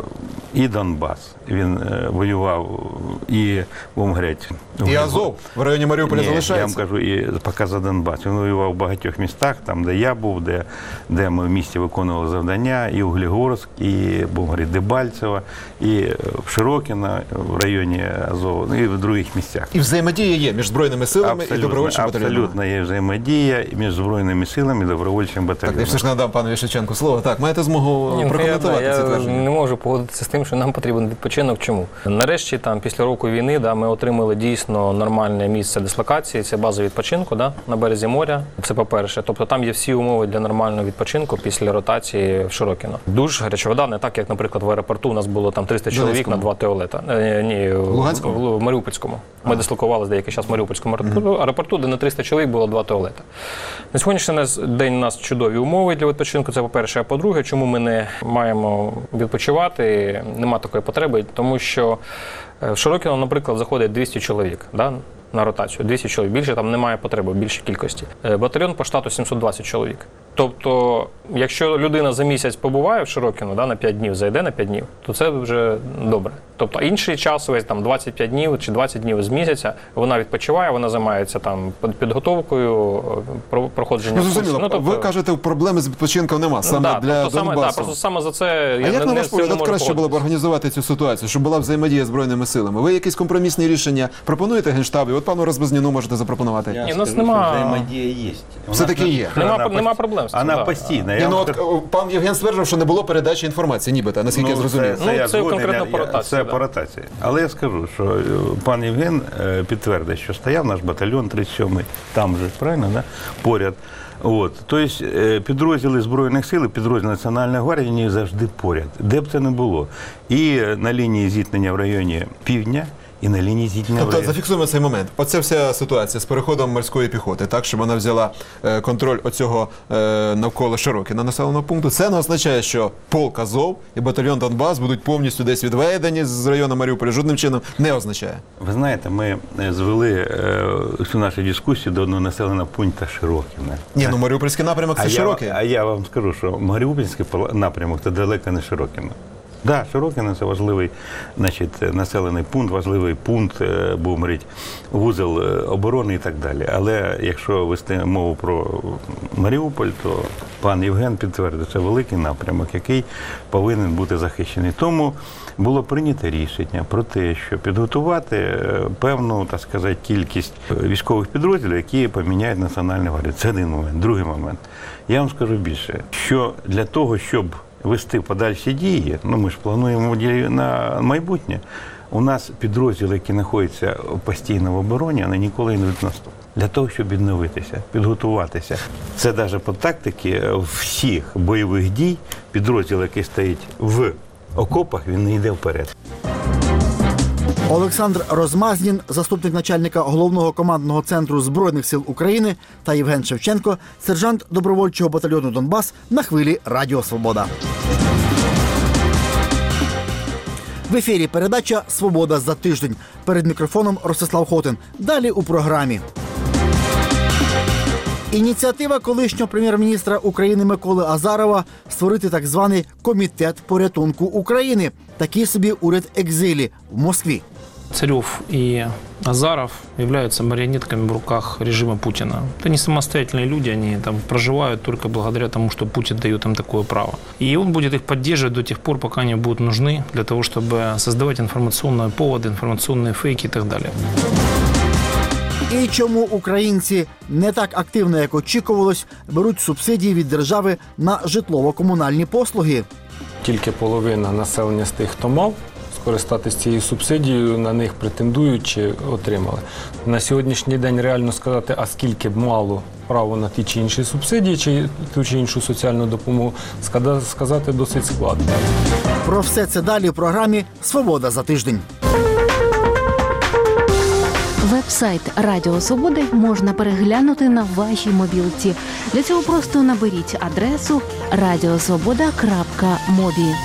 і Донбас, він е, воював, і Вомгреть. І Азов в районі Маріуполя Ні, залишається. я вам кажу, і поки за Донбас. Він воював в багатьох містах, там, де я був, де, де ми в місті виконували завдання, і Углегорськ, і Бомгрі Дебальцево, і в Широкіно, в районі Азову, і в других місцях. І взаємодія є між Збройними силами і добровольчим батальйоном. Абсолютно є взаємодія між Збройними силами і добровольчим батальйоном. Так, я все ж надам пану Вішеченку слово. Так, маєте змогу Ні, ну, прокоментувати я, це я твердження? не можу погодитися з тим, що нам потрібен відпочинок. Чому? Нарешті, там, після року війни, да, ми отримали дійсно нормальне місце дислокації, це база відпочинку, да, на березі моря. Це по-перше. Тобто там є всі умови для нормального відпочинку після ротації в Широкіно. Душ, гаряча вода, не так, як, наприклад, в аеропорту у нас було там триста чоловік на два туалета. Е, ні, в Луганському? в Маріупольському. Ми дислокувалися деякий час в Маріупольському аеропорту, аеропорту, де на триста чоловік було два туалети. На сьогоднішній день у нас чудові умови для відпочинку, це по-перше. А по-друге, чому ми не маємо відпочивати, нема такої потреби, тому що в Широкіно, наприклад, заходить двісті чоловік, да, на ротацію, двісті чоловік. Більше там немає потреби, більше кількості. Батальйон по штату сімсот двадцять чоловік. Тобто, якщо людина за місяць побуває в Широкіно, да, на п'ять днів, зайде на п'ять днів, то це вже добре. Тобто інший час, весь там двадцять п'ять днів чи двадцять днів з місяця, вона відпочиває, вона займається там підготовкою, проходженням. Ну, зрозуміло, ну, тобто... ви кажете, проблеми з відпочинком нема, саме да, для тобто, Донбасу. Саме, да, просто саме за це А я як, не, на не ваш з цим не погляд, можу краще було б організувати цю ситуацію, щоб була взаємодія з Збройними силами? Ви якісь компромісні рішення пропонуєте Генштабі? От пану Розбезніну можете запропонувати. Ні, у нас нема... Взаємодія є. Все-таки є. Нема, нема проблем з цим. Вона да. постійна. Ні, ну, от, о, пан Євген стверджував, що не було передачі інформації, нібито, наскільки я зрозумів. Це, це, я це згоден, конкретно я- по ротації, Це да. по ротації. Але я скажу, що е, пан Євген е, підтвердить, що стояв наш батальйон тридцять сьомий, там же, правильно, да? Поряд. От. Тобто е, підрозділи Збройних сил, і підрозділи Національної гвардії вони завжди поряд, де б це не було. І е, на лінії зіткнення в районі півдня, і на лінії зіткнення в Тобто районі... зафіксуємо цей момент. Оця вся ситуація з переходом морської піхоти, так, щоб вона взяла е, контроль оцього е, навколо Широкіна населеного пункту. Це не означає, що полк Азов і батальйон Донбас будуть повністю десь відведені з району Маріуполя. Жодним чином не означає. Ви знаєте, ми е, звели е, всю нашу дискусію до одного населеного пункту Широкіне. Ні, ну Маріупольський напрямок це а Широкий. Я, а я вам скажу, що Маріупольський пала- напрямок це далеко не Широкіне. Так, да, Широкіне – це важливий, значить, населений пункт, важливий пункт, е, будемо говорити, вузол е, оборони і так далі. Але якщо вести мову про Маріуполь, то пан Євген підтвердив, це великий напрямок, який повинен бути захищений. Тому було прийнято рішення про те, що підготувати е, певну, так сказати, кількість військових підрозділів, які поміняють Національну гвардію. Це один момент. Другий момент. Я вам скажу більше, що для того, щоб вести подальші дії, ну ми ж плануємо дії на майбутнє, у нас підрозділи, які знаходяться постійно в обороні, вони ніколи не йдуть в наступ. Для того, щоб відновитися, підготуватися. Це навіть по тактиці всіх бойових дій, підрозділ, який стоїть в окопах, він не йде вперед. Олександр Розмазнін, заступник начальника головного командного центру Збройних сил України, та Євген Шевченко, сержант добровольчого батальйону «Донбас» на хвилі Радіо Свобода. В ефірі передача «Свобода за тиждень». Перед мікрофоном Ростислав Хотин. Далі у програмі. Ініціатива колишнього прем'єр-міністра України Миколи Азарова створити так званий Комітет порятунку України. Такий собі уряд екзилі в Москві. Царев и Азаров являются марионетками в руках режима Путина. Это не самостоятельные люди, они там проживают только благодаря тому, что Путин дает им такое право. И он будет их поддерживать до тех пор, пока они будут нужны для того, чтобы создавать информационные поводы, информационные фейки и так далее. І чому українці не так активно, як очікувалось, беруть субсидії від держави на житлово-комунальні послуги? Тільки половина населення з тих, хто мав скористатися цією субсидією, на них претендують чи отримали. На сьогоднішній день реально сказати, а скільки б мало право на ті чи інші субсидії, чи ту чи іншу соціальну допомогу, сказати досить складно. Про все це далі в програмі «Свобода за тиждень». Веб-сайт Радіо Свободи можна переглянути на вашій мобілці. Для цього просто наберіть адресу радіосвобода крапка крапка мобі.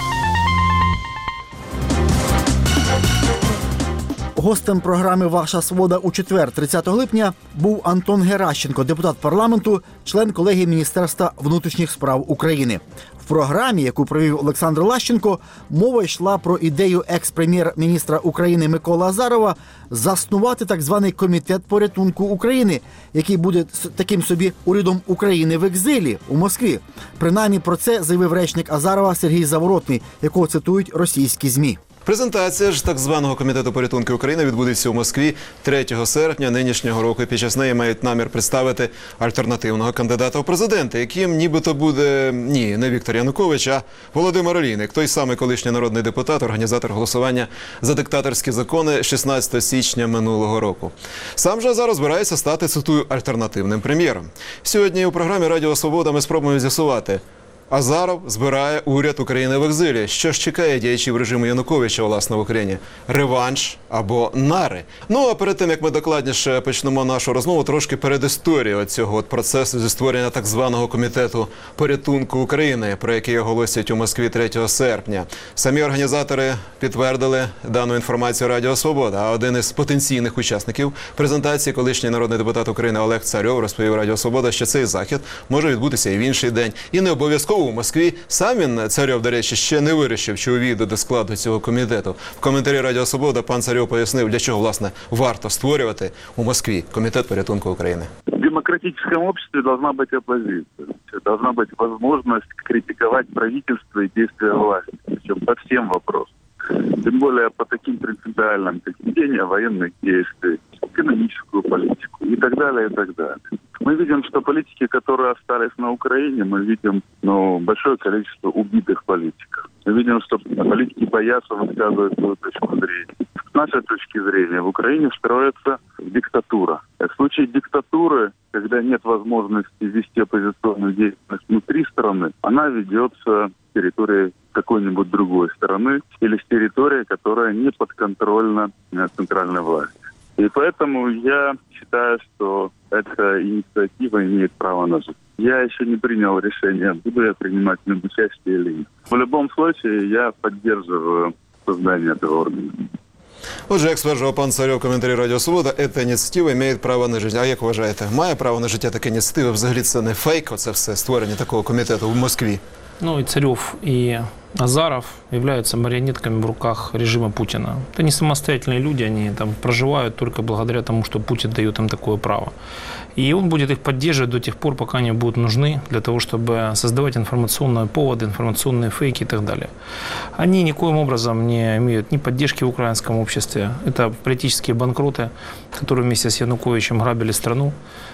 Гостем програми «Ваша свобода» у четвер, тридцятого липня, був Антон Геращенко, депутат парламенту, член колегії Міністерства внутрішніх справ України. В програмі, яку провів Олександр Лащенко, мова йшла про ідею екс-прем'єр-міністра України Миколи Азарова заснувати так званий Комітет порятунку України, який буде таким собі урядом України в екзилі у Москві. Принаймні про це заявив речник Азарова Сергій Заворотний, якого цитують російські ЗМІ. Презентація ж так званого Комітету порятунку України відбудеться у Москві третього серпня нинішнього року. Під час неї мають намір представити альтернативного кандидата у президенти, яким нібито буде, ні, не Віктор Янукович, а Володимир Олійник, той самий колишній народний депутат, організатор голосування за диктаторські закони шістнадцятого січня минулого року. Сам же зараз збирається стати, цитую, альтернативним прем'єром. Сьогодні у програмі «Радіо Свобода» ми спробуємо з'ясувати, Азаров збирає уряд України в екзилі. Що ж чекає діячів режиму Януковича, власне, в Україні? Реванш або нари? Ну, а перед тим, як ми докладніше почнемо нашу розмову, трошки передісторію цього от процесу зі створення так званого Комітету порятунку України, про який оголосять у Москві третього серпня. Самі організатори підтвердили дану інформацію Радіо Свобода, а один із потенційних учасників презентації, колишній народний депутат України Олег Царьов, розповів Радіо Свобода, що цей захід може відбутися і в інший день, і не обов'язково у Москві. Сам він, Царьов, до речі, ще не вирішив, чи увійде до складу цього комітету. В коментарі Радіо Свобода пан Царьов пояснив, для чого, власне, варто створювати у Москві Комітет порятунку України. В демократическом обществе должна быть оппозиция. Должна быть возможность критиковать правительство и действия власти. Причем по всем вопросам. Тем более по таким принципиальным, как ведение военных действий, экономическую политику и так далее, и так далее. Мы видим, что политики, которые остались на Украине, мы видим ну, большое количество убитых политиков. Мы видим, что политики боятся высказывать свою точку зрения. С нашей точки зрения, в Украине строится диктатура. В случае диктатуры, когда нет возможности вести оппозиционную деятельность внутри страны, она ведется с территории какой-нибудь другой страны или с территории, которая не подконтрольна центральной власти. И поэтому я считаю, что эта инициатива имеет право на жизнь. Я еще не принял решение, буду я принимать в нем участие или нет. В любом случае, я поддерживаю создание этого органа. Отже, як стверджував пан Царьов в коментарі Радіо Свобода, ця ініціатива має право на життя. А як вважаєте, має право на життя така ініціатива? Взагалі це не фейк, оце все, створення такого комітету в Москві? Ну и Царев, и Азаров являются марионетками в руках режима Путина. Это не самостоятельные люди, они там проживают только благодаря тому, что Путин дает им такое право. И он будет их поддерживать до тех пор, пока они будут нужны для того, чтобы создавать информационные поводы, информационные фейки и так далее. Они никоим образом не имеют ни поддержки в украинском обществе. Это политические банкроты, которые вместе с Януковичем грабили страну.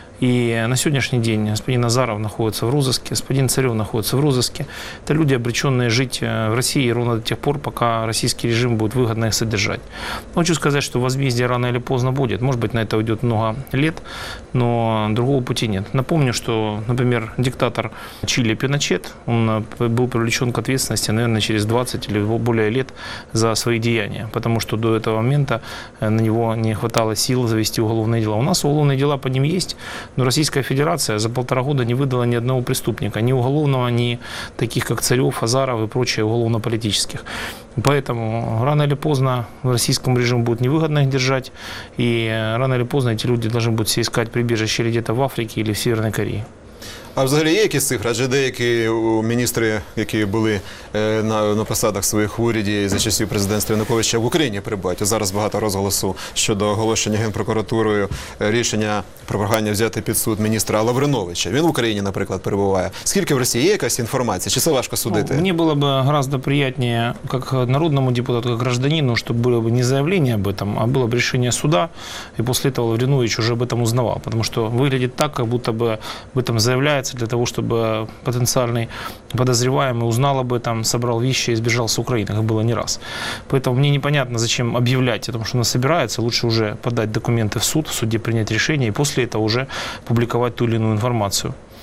И на сегодняшний день господин Азаров находится в розыске, господин Царев находится в розыске. Это люди, обреченные жить в России ровно до тех пор, пока российский режим будет выгодно их содержать. Хочу сказать, что возмездие рано или поздно будет. Может быть, на это уйдет много лет, но другого пути нет. Напомню, что, например, диктатор Чили Пиночет, он был привлечен к ответственности, наверное, через двадцать или более лет за свои деяния, потому что до этого момента на него не хватало сил завести уголовные дела. У нас уголовные дела по ним есть, но Российская Федерация за полтора года не выдала ни одного преступника, ни уголовного, ни таких, как Царев, Азаров и прочие уголовно-политических. Поэтому рано или поздно российскому режиму будет невыгодно их держать, и рано или поздно эти люди должны будут себе искать прибежище или где-то в Африке, или в Северной Корее. А взагалі є якісь цифри? Адже деякі міністри, які були на, на посадах своїх в уряді за часів президентства Януковича, в Україні перебувають. Зараз багато розголосу щодо оголошення Генпрокуратурою рішення про прохання взяти під суд міністра Лавриновича. Він в Україні, наприклад, перебуває. Скільки в Росії? Є якась інформація? Чи це важко судити? Мне было бы гораздо приятнее, как народному депутату, как гражданину, чтобы было бы не заявление об этом, а было бы решение суда, и после этого Лавринович уже об этом узнавал. Потому что выглядит так, как будто бы об этом заявляется для того, чтобы потенциальный подозреваемый узнал об этом, собрал вещи и сбежал с Украины, как было не раз. Поэтому мне непонятно, зачем объявлять о том, что она собирается. Лучше уже подать документы в суд, в суде принять решение и после этого уже публиковать ту или иную информацию.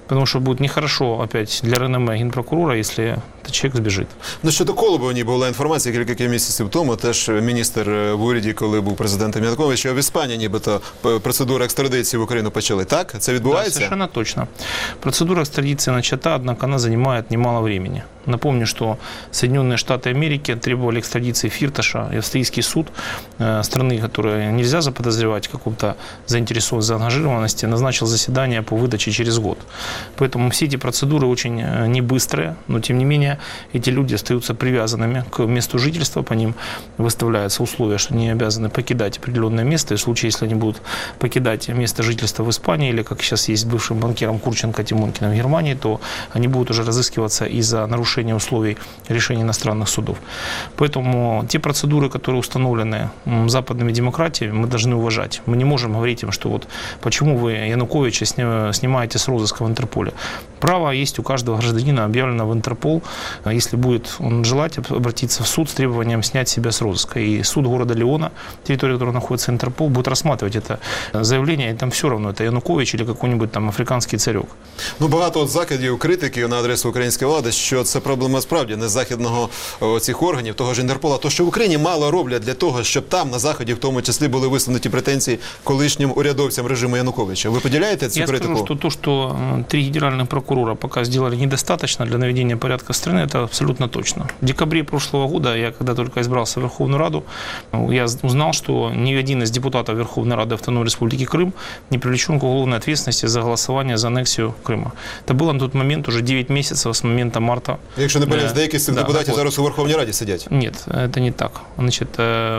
Потому что будет нехорошо опять для реноме генпрокурора, если этот человек сбежит. Ну, щодо Колобова, була інформація кілька місяців тому, теж міністр в уряді, коли був президентом Янукович, що в Іспанії нібито процедуру екстрадиції в Україну почали. Так? Це відбувається? Да, совершенно точно. Процедура экстрадиции начата, однако она занимает немало времени. Напомню, что Соединенные Штаты Америки требовали экстрадиции Фирташа, и австрийский суд э, страны, которую нельзя заподозревать в каком-то заинтересованности, заангажированности, назначил заседание по выдаче через год. Поэтому все эти процедуры очень не быстрые, но тем не менее эти люди остаются привязанными к месту жительства, по ним выставляются условия, что они обязаны покидать определенное место, и в случае, если они будут покидать место жительства в Испании, или, как сейчас есть бывшим банкиром Курченко Тимонкиным в Германии, то они будут уже разыскиваться из-за нарушения условий решений иностранных судов. Поэтому те процедуры, которые установлены западными демократиями, мы должны уважать. Мы не можем говорить им, что вот почему вы Януковича снимаете с розыска в Интерполе. Право есть у каждого гражданина, объявлено в Интерпол, если будет он желать обратиться в суд с требованием снять себя с розыска. И суд города Леона, территория которого находится Интерпол, будет рассматривать это заявление, и там все равно, это Янукович или какой-нибудь там африканский царек. Ну, багато от закидів, критики на адресу української влади, що це проблема справді не західного о, цих органів, того ж Інтерпола, то що в Україні мало роблять для того, щоб там на Заході в тому числі були висунуті претензії колишнім урядовцям режиму Януковича. Ви поділяєте цю Я критику? Я скажу, что то, что три генеральных прокурора пока сделали недостаточно для наведения порядка в стране, это абсолютно точно. В декабре прошлого года, я когда только избрался в Верховную Раду, я узнал, что ни один из депутатов Верховной Рады Автономной Республики Крым не привлечен к уголовной ответственности за голосование за аннексию Крыма. Это было на тот момент уже девять месяцев с момента марта. Якщо не помиляюсь, деякі з цих да, депутатів вот. зараз у Верховній Раді сидять. Нет, это не так. Значит,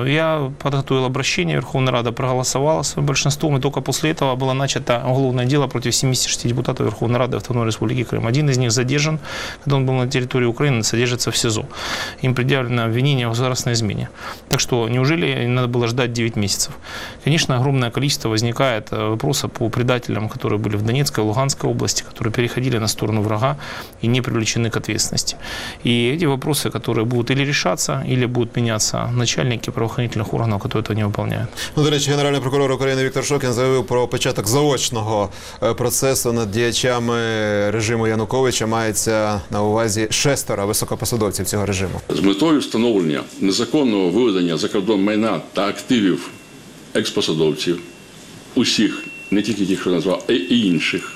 я подготовил обращение, Верховная Рада проголосовала своим большинством, и только после этого было начато уголовное дело против семидесяти шести депутатов Верховной Рады Автономной Республики Крым. Один из них задержан, когда он был на территории Украины, содержится в СИЗО. Им предъявлено обвинение в государственной измене. Так что, неужели надо было ждать девять месяцев? Конечно, огромное количество возникает вопросов по предателям, которые были в Донецкой, Луганской области, которые переходили на сторону врага и не привлечены к ответственности. И эти вопросы, которые будут или решаться, или будут меняться начальники правоохранительных органов, которые этого не выполняют. Ну, до речі, Генеральний прокурор України Віктор Шокін заявив про початок заочного процесу над діячами режиму Януковича. Мається на увазі шестеро високопосадовців цього режиму. З метою встановлення незаконного виведення за кордон майна та активів експосадовців, усіх, не тільки тих, що назвав, а й інших,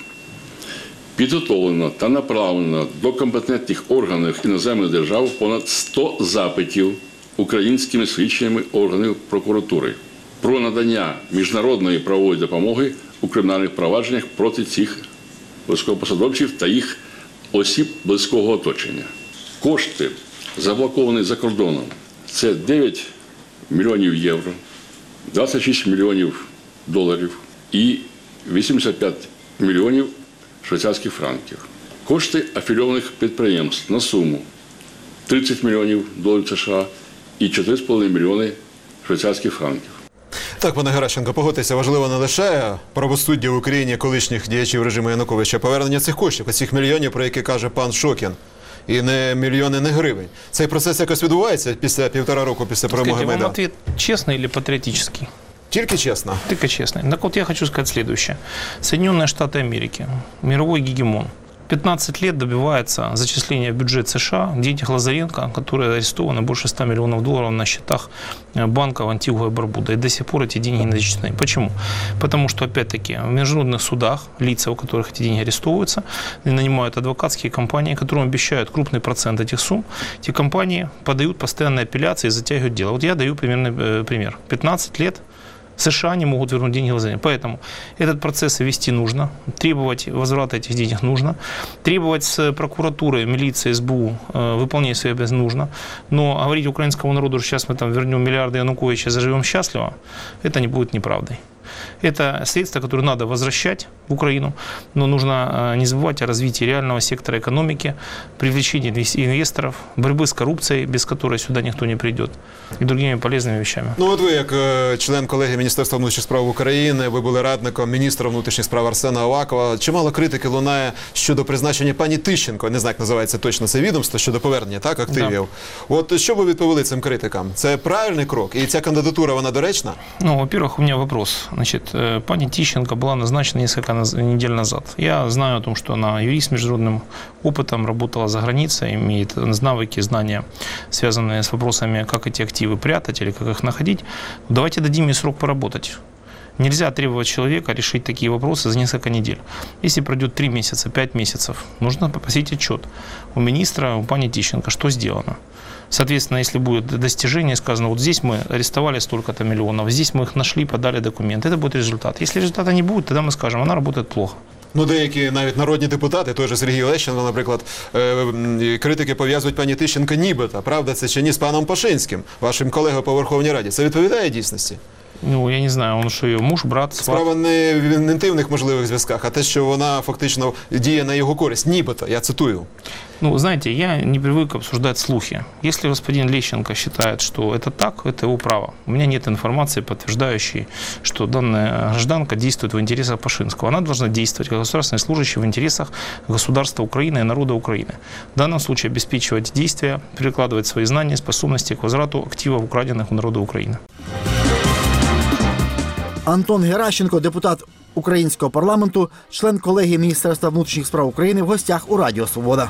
підготовлено та направлено до компетентних органів іноземних держав понад сто запитів українськими слідчими органами прокуратури про надання міжнародної правової допомоги у кримінальних провадженнях проти цих високопосадовців та їх осіб близького оточення. Кошти, заблоковані за кордоном, це дев'ять мільйонів євро, двадцять шість мільйонів доларів і вісімдесят п'ять мільйонів швейцарських франків. Кошти афілійованих підприємств на суму тридцять мільйонів доларів США і чотири з половиною мільйони швейцарських франків. Так, пане Геращенко, погодьтеся, важливо не лише правосуддя в Україні колишніх діячів режиму Януковича, а повернення цих коштів, цих мільйонів, про які каже пан Шокін. І не мільйони, не гривень. Цей процес якось відбувається після півтора року після перемоги Майдану? Вам ответ честный или патриотический? Только честно? Только честно. Так вот я хочу сказать следующее. Соединенные Штаты Америки, мировой гегемон, пятнадцать лет добивается зачисления в бюджет США денег Лазаренко, которые арестованы больше ста миллионов долларов на счетах банков Антигуа и Барбуда. И до сих пор эти деньги не зачислены. Почему? Потому что, опять-таки, в международных судах лица, у которых эти деньги арестовываются, нанимают адвокатские компании, которым обещают крупный процент этих сумм. Эти компании подают постоянные апелляции и затягивают дело. Вот я даю примерный пример. пятнадцать лет США не могут вернуть деньги Лазаренко. Поэтому этот процесс вести нужно, требовать возврата этих денег нужно, требовать с прокуратуры, милиции, СБУ э, выполнения своих обязанностей нужно. Но говорить украинскому народу, что сейчас мы там вернем миллиарды Януковича и заживем счастливо, это не будет неправдой. Это средства, которые надо возвращать в Украину, но нужно не забывать о развитии реального сектора экономики, привлечении инвесторов, борьбы с коррупцией, без которой сюда никто не придет, и другими полезными вещами. Ну от ви, як член колегії Міністерства внутрішніх справ України, ви були радником міністра внутрішніх справ Арсена Авакова. Чимало критики лунає щодо призначення пані Тищенко, не знаю, як називається точно це відомство, щодо повернення, так, активів. Да. От що ви відповіли цим критикам? Це правильний крок? І ця кандидатура, вона доречна? Ну, во-первых, у меня вопрос. Значит, пани Тищенко была назначена несколько недель назад. Я знаю о том, что она юрист с международным опытом, работала за границей, имеет навыки, знания, связанные с вопросами, как эти активы прятать или как их находить. Давайте дадим ей срок поработать. Нельзя требовать человека решить такие вопросы за несколько недель. Если пройдет три месяца, пять месяцев, нужно попросить отчет у министра, у пани Тищенко, что сделано. Соответственно, если будет достижение, сказано, вот здесь мы арестовали столько-то миллионов, здесь мы их нашли, подали документы, это будет результат. Если результата не будет, тогда мы скажем, она работает плохо. Ну, деякі навіть народні депутати, той же Сергій Лещенко, наприклад, критики пов'язують пані Тищенко нібито. Правда це чи ні з паном Пашинським, вашим колегою по Верховній Раді? Це відповідає дійсності? Ну, я не знаю, он що, її муж, брат, сват? Справа не в інтимних можливих зв'язках, а те, що вона фактично діє на його користь. Нібито, я цитую. Ну, знаете, я не привык обсуждать слухи. Если господин Лещенко считает, что это так, это его право. У меня нет информации, подтверждающей, что данная гражданка действует в интересах Пашинского. Она должна действовать как государственный служащий в интересах государства Украины и народа Украины. В данном случае обеспечивать действия, перекладывать свои знания, способности к возврату активов, украденных у народа Украины. Антон Геращенко, депутат українського парламенту, член колегії Міністерства внутрішніх справ України, в гостях у Радіо Свобода.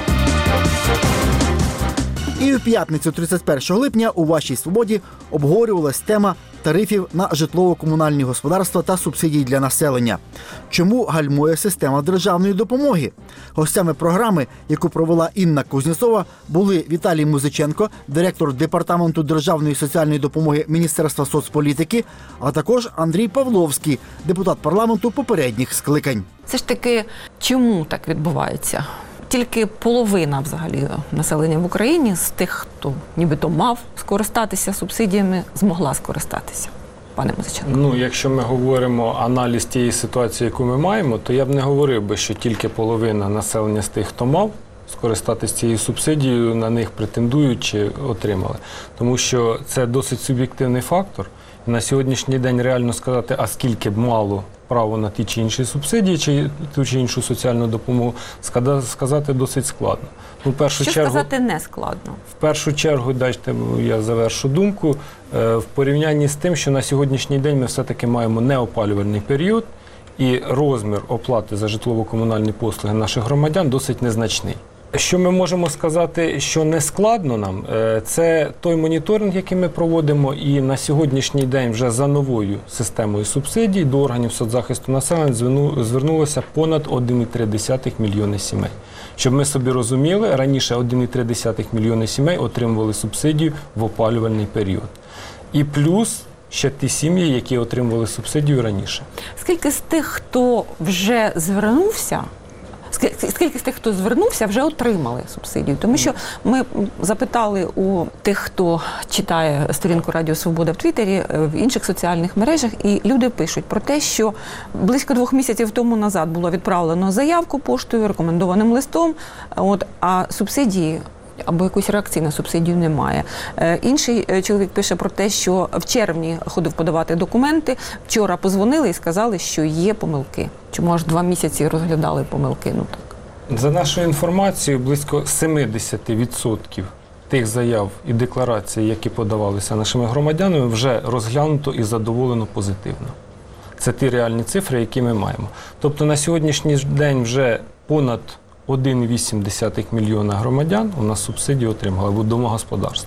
І у п'ятницю тридцять першого липня у вашій «Свободі» обговорювалась тема тарифів на житлово-комунальні господарства та субсидій для населення. Чому гальмує система державної допомоги? Гостями програми, яку провела Інна Кузнєцова, були Віталій Музиченко, директор Департаменту державної соціальної допомоги Міністерства соцполітики, а також Андрій Павловський, депутат парламенту попередніх скликань. Все ж таки, чому так відбувається? Тільки половина взагалі населення в Україні з тих, хто нібито мав скористатися субсидіями, змогла скористатися. Пане Музиченко. Ну, якщо ми говоримо аналіз тієї ситуації, яку ми маємо, то я б не говорив би, що тільки половина населення з тих, хто мав скористатися цією субсидією, на них претендують чи отримали. Тому що це досить суб'єктивний фактор. На сьогоднішній день реально сказати, а скільки б мало право на ті чи інші субсидії, чи ту чи іншу соціальну допомогу, сказати досить складно. Ну, в першу Що чергу, сказати не складно? В першу чергу, дайте я завершу думку, в порівнянні з тим, що на сьогоднішній день ми все-таки маємо неопалювальний період, і розмір оплати за житлово-комунальні послуги наших громадян досить незначний. Що ми можемо сказати, що не складно нам, це той моніторинг, який ми проводимо, і на сьогоднішній день вже за новою системою субсидій до органів соцзахисту населення звернулося понад один цілих три десятих мільйони сімей. Щоб ми собі розуміли, раніше один цілих три десятих мільйони сімей отримували субсидію в опалювальний період. І плюс ще ті сім'ї, які отримували субсидію раніше. Скільки з тих, хто вже звернувся, Скільки з тих, хто звернувся, вже отримали субсидію? Тому що ми запитали у тих, хто читає сторінку Радіо Свобода в Твіттері, в інших соціальних мережах, і люди пишуть про те, що близько двох місяців тому назад було відправлено заявку поштою, рекомендованим листом, от, а субсидії або якоїсь реакції на субсидію немає. Інший чоловік пише про те, що в червні ходив подавати документи, вчора позвонили і сказали, що є помилки. Чому аж два місяці розглядали помилки? Ну так. За нашою інформацією, близько сімдесят відсотків тих заяв і декларацій, які подавалися нашими громадянами, вже розглянуто і задоволено позитивно. Це ті реальні цифри, які ми маємо. Тобто на сьогоднішній день вже понад один цілих вісім десятих мільйона громадян у нас субсидії отримали в домогосподарстві.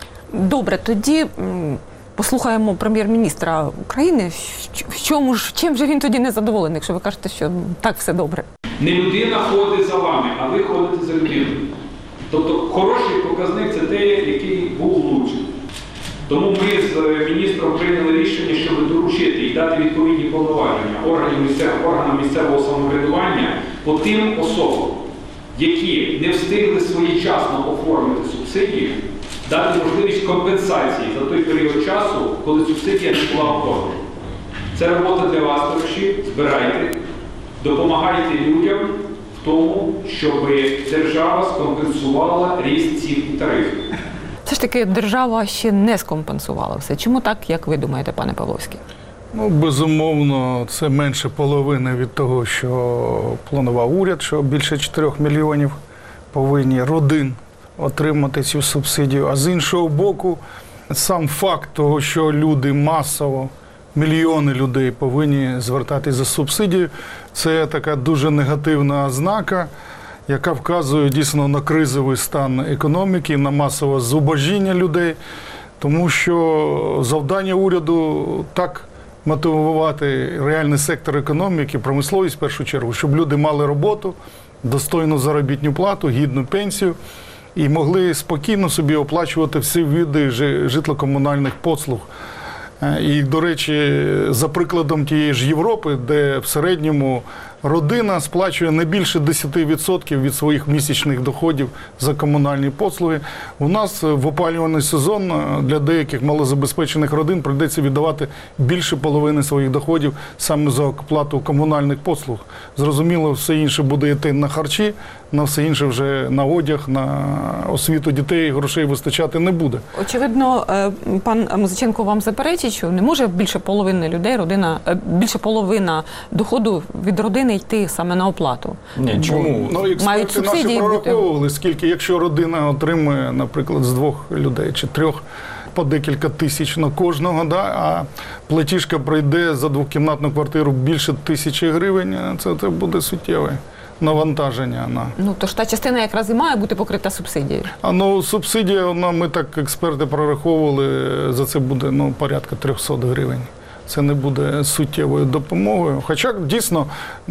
Добре, тоді послухаємо прем'єр-міністра України. В чому ж, чим же він тоді не задоволений, якщо ви кажете, що так все добре? Не людина ходить за вами, а ви ходите за людиною. Тобто хороший показник – це те, який був влучений. Тому ми з міністром прийняли рішення, щоб доручити і дати відповідні повноваження органам місцевого, органам місцевого самоврядування по тим особам, які не встигли своєчасно оформити субсидію, дати можливість компенсації за той період часу, коли субсидія не була оформлена. Це робота для вас, товариші. Збирайте, допомагайте людям в тому, щоб держава скомпенсувала ріст цін і тарифів. Все ж таки держава ще не скомпенсувала все. Чому так, як ви думаєте, пане Павловський? Ну, безумовно, це менше половини від того, що планував уряд, що більше чотирьох мільйонів повинні родин отримати цю субсидію. А з іншого боку, сам факт того, що люди масово мільйони людей повинні звертатись за субсидію. Це така дуже негативна ознака, яка вказує дійсно на кризовий стан економіки, на масове зубожіння людей. Тому що завдання уряду так мотивувати реальний сектор економіки, промисловість в першу чергу, щоб люди мали роботу, достойну заробітну плату, гідну пенсію і могли спокійно собі оплачувати всі види житлово-комунальних послуг. І, до речі, за прикладом тієї ж Європи, де в середньому родина сплачує не більше десять відсотків від своїх місячних доходів за комунальні послуги. У нас в опалювальний сезон для деяких малозабезпечених родин прийдеться віддавати більше половини своїх доходів саме за оплату комунальних послуг. Зрозуміло, все інше буде йти на харчі, на все інше вже на одяг, на освіту дітей грошей вистачати не буде. Очевидно, пан Музиченко вам заперечить, що не може більше половини людей, родина, більше половина доходу від родини йти саме на оплату. Ні, чому? Ну, експерти наші прораховували, скільки, якщо родина отримує, наприклад, з двох людей чи трьох по декілька тисяч на кожного, да, а платіжка прийде за двокімнатну квартиру більше тисячі гривень, це, це буде суттєве навантаження на... Ну, то ж та частина якраз і має бути покрита субсидією. А ну, субсидія, вона, ми так, експерти прораховували, за це буде, ну, порядка триста гривень. Це не буде суттєвою допомогою. Хоча, дійсно,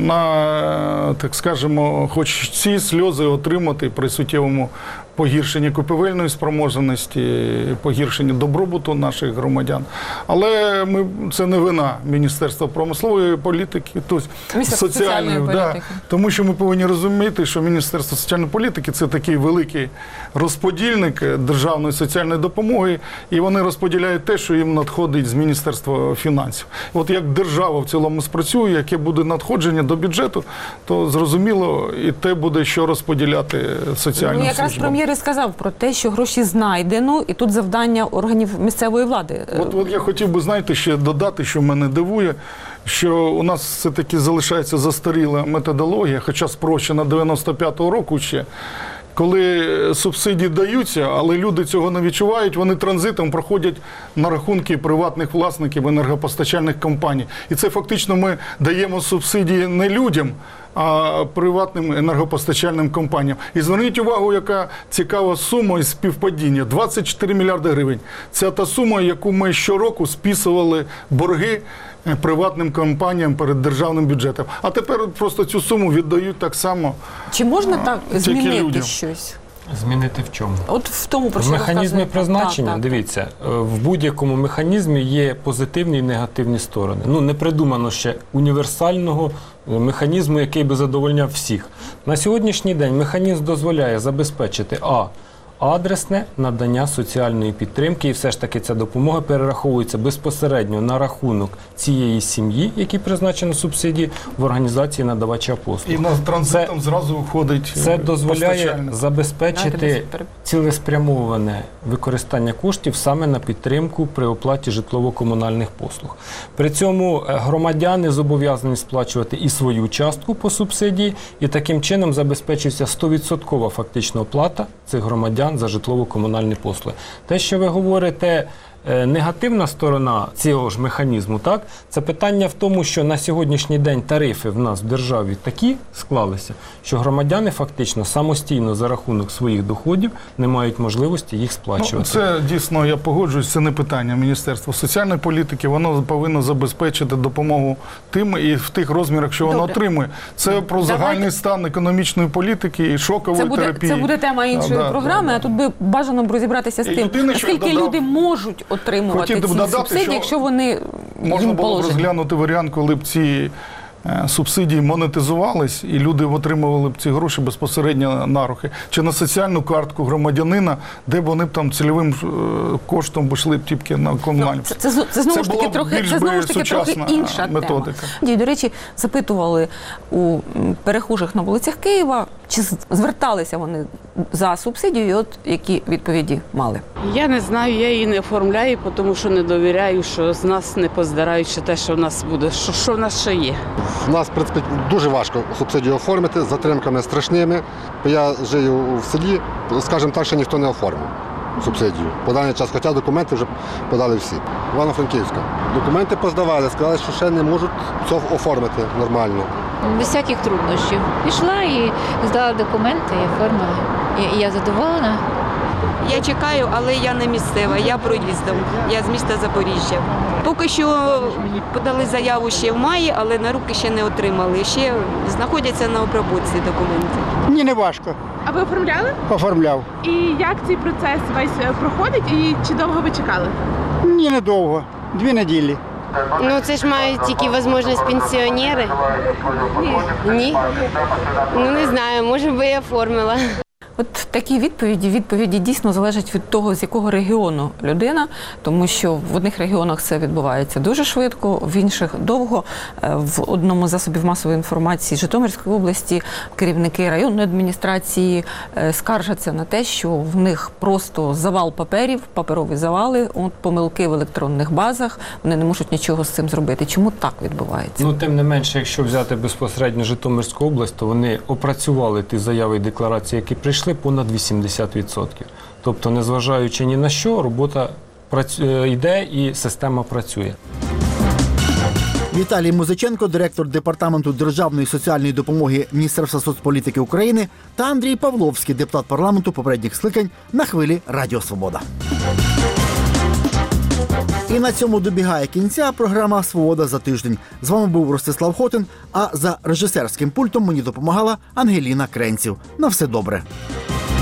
на, так скажемо, хоч ці сльози отримати при суттєвому погіршенні купівельної спроможності, погіршенні добробуту наших громадян. Але ми, це не вина Міністерства промислової політики, тобто соціальної, да, тому що ми повинні розуміти, що Міністерство соціальної політики – це такий великий розподільник державної соціальної допомоги, і вони розподіляють те, що їм надходить з Міністерства фінансів. От як держава в цілому спрацює, яке буде надходження до бюджету, то зрозуміло і те буде, що розподіляти соціальним ну, службам. Прем'єр і сказав про те, що гроші знайдено, і тут завдання органів місцевої влади. От, от я хотів би, знаєте, ще додати, що мене дивує, що у нас все-таки залишається застаріла методологія, хоча спрощена дев'яносто п'ятого року ще, коли субсидії даються, але люди цього не відчувають, вони транзитом проходять на рахунки приватних власників енергопостачальних компаній. І це фактично ми даємо субсидії не людям, а приватним енергопостачальним компаніям. І зверніть увагу, яка цікава сума із співпадіння – двадцять чотири мільярди гривень. Це та сума, яку ми щороку списували борги приватним компаніям перед державним бюджетом. А тепер просто цю суму віддають так само. Чи можна так змінити людям. щось? Змінити в чому? От в тому, про що в механізмі призначення, так, так. дивіться, в будь-якому механізмі є позитивні і негативні сторони. Ну, не придумано ще універсального механізму, який би задовольняв всіх. На сьогоднішній день механізм дозволяє забезпечити а. адресне надання соціальної підтримки, і все ж таки ця допомога перераховується безпосередньо на рахунок цієї сім'ї, якій призначено субсидії, в організації надавача послуг. І на транзитом це, зразу входить це дозволяє забезпечити цілеспрямоване використання коштів саме на підтримку при оплаті житлово-комунальних послуг. При цьому громадяни зобов'язані сплачувати і свою частку по субсидії, і таким чином забезпечується сто відсотків фактично оплата цих громадян за житлово-комунальні послуги. Те, що ви говорите, негативна сторона цього ж механізму, так, це питання в тому, що на сьогоднішній день тарифи в нас в державі такі склалися, що громадяни фактично самостійно за рахунок своїх доходів не мають можливості їх сплачувати. Ну, це дійсно, я погоджуюсь, це не питання Міністерства соціальної політики, воно повинно забезпечити допомогу тим і в тих розмірах, що воно Добре. отримує. Це про Давайте. загальний стан економічної політики і шокової це буде, терапії. Це буде тема іншої а, да, програми, да, а тут би бажано б розібратися з тим, єдине, що наскільки додав, люди можуть отримувати хотів ці додати, субсидії, що якщо вони можна їм було б положені. розглянути варіант, коли б ці субсидії монетизувались і люди отримували б ці гроші безпосередньо на руки. Чи на соціальну картку громадянина, де б вони б там цільовим коштом йшли б тільки на комунальні. Ну, це, це, це знову ж таки трохи, це знову ж таки трохи інша методика. тема. До речі, запитували у перехожих на вулицях Києва, чи зверталися вони за субсидію, і от які відповіді мали. Я не знаю, я її не оформляю, тому що не довіряю, що з нас не поздирають ще те, що в нас буде, що, що в нас ще є. У нас, в принципі, дуже важко субсидію оформити, з затримками страшними. Я живу в селі, скажімо так, що ніхто не оформив. субсидію. По даний час, хоча документи вже подали всі. Івано-Франківська. Документи поздавали, сказали, що ще не можуть це оформити нормально. Без всяких труднощів. Пішла і здала документи, і оформила. І я задоволена. Я чекаю, але я не місцева, я проїздом, я з міста Запоріжжя. Поки що подали заяву ще в маї, але на руки ще не отримали. Ще знаходяться на обробці документи. Ні, не важко. А ви оформляли? Оформляв. І як цей процес весь проходить і чи довго ви чекали? Ні, недовго. Дві неділі. Ну, це ж мають тільки можливість пенсіонери. Ні. Ні? Ну, не знаю, може би і оформила. От такі відповіді, відповіді дійсно залежать від того, з якого регіону людина, тому що в одних регіонах це відбувається дуже швидко, в інших довго. В одному з засобів масової інформації Житомирської області керівники районної адміністрації скаржаться на те, що в них просто завал паперів, паперові завали, от помилки в електронних базах, вони не можуть нічого з цим зробити. Чому так відбувається? Ну, тим не менше, якщо взяти безпосередньо Житомирську область, то вони опрацювали ті заяви і декларації, які прийшли, понад вісімдесят відсотків. Тобто, незважаючи ні на що, робота йде і система працює. Віталій Музиченко, директор Департаменту державної соціальної допомоги Міністерства соцполітики України, та Андрій Павловський, депутат парламенту попередніх скликань, на хвилі Радіо Свобода. І на цьому добігає кінця програма «Свобода за тиждень». З вами був Ростислав Хотин, а за режисерським пультом мені допомагала Ангеліна Кренців. На все добре.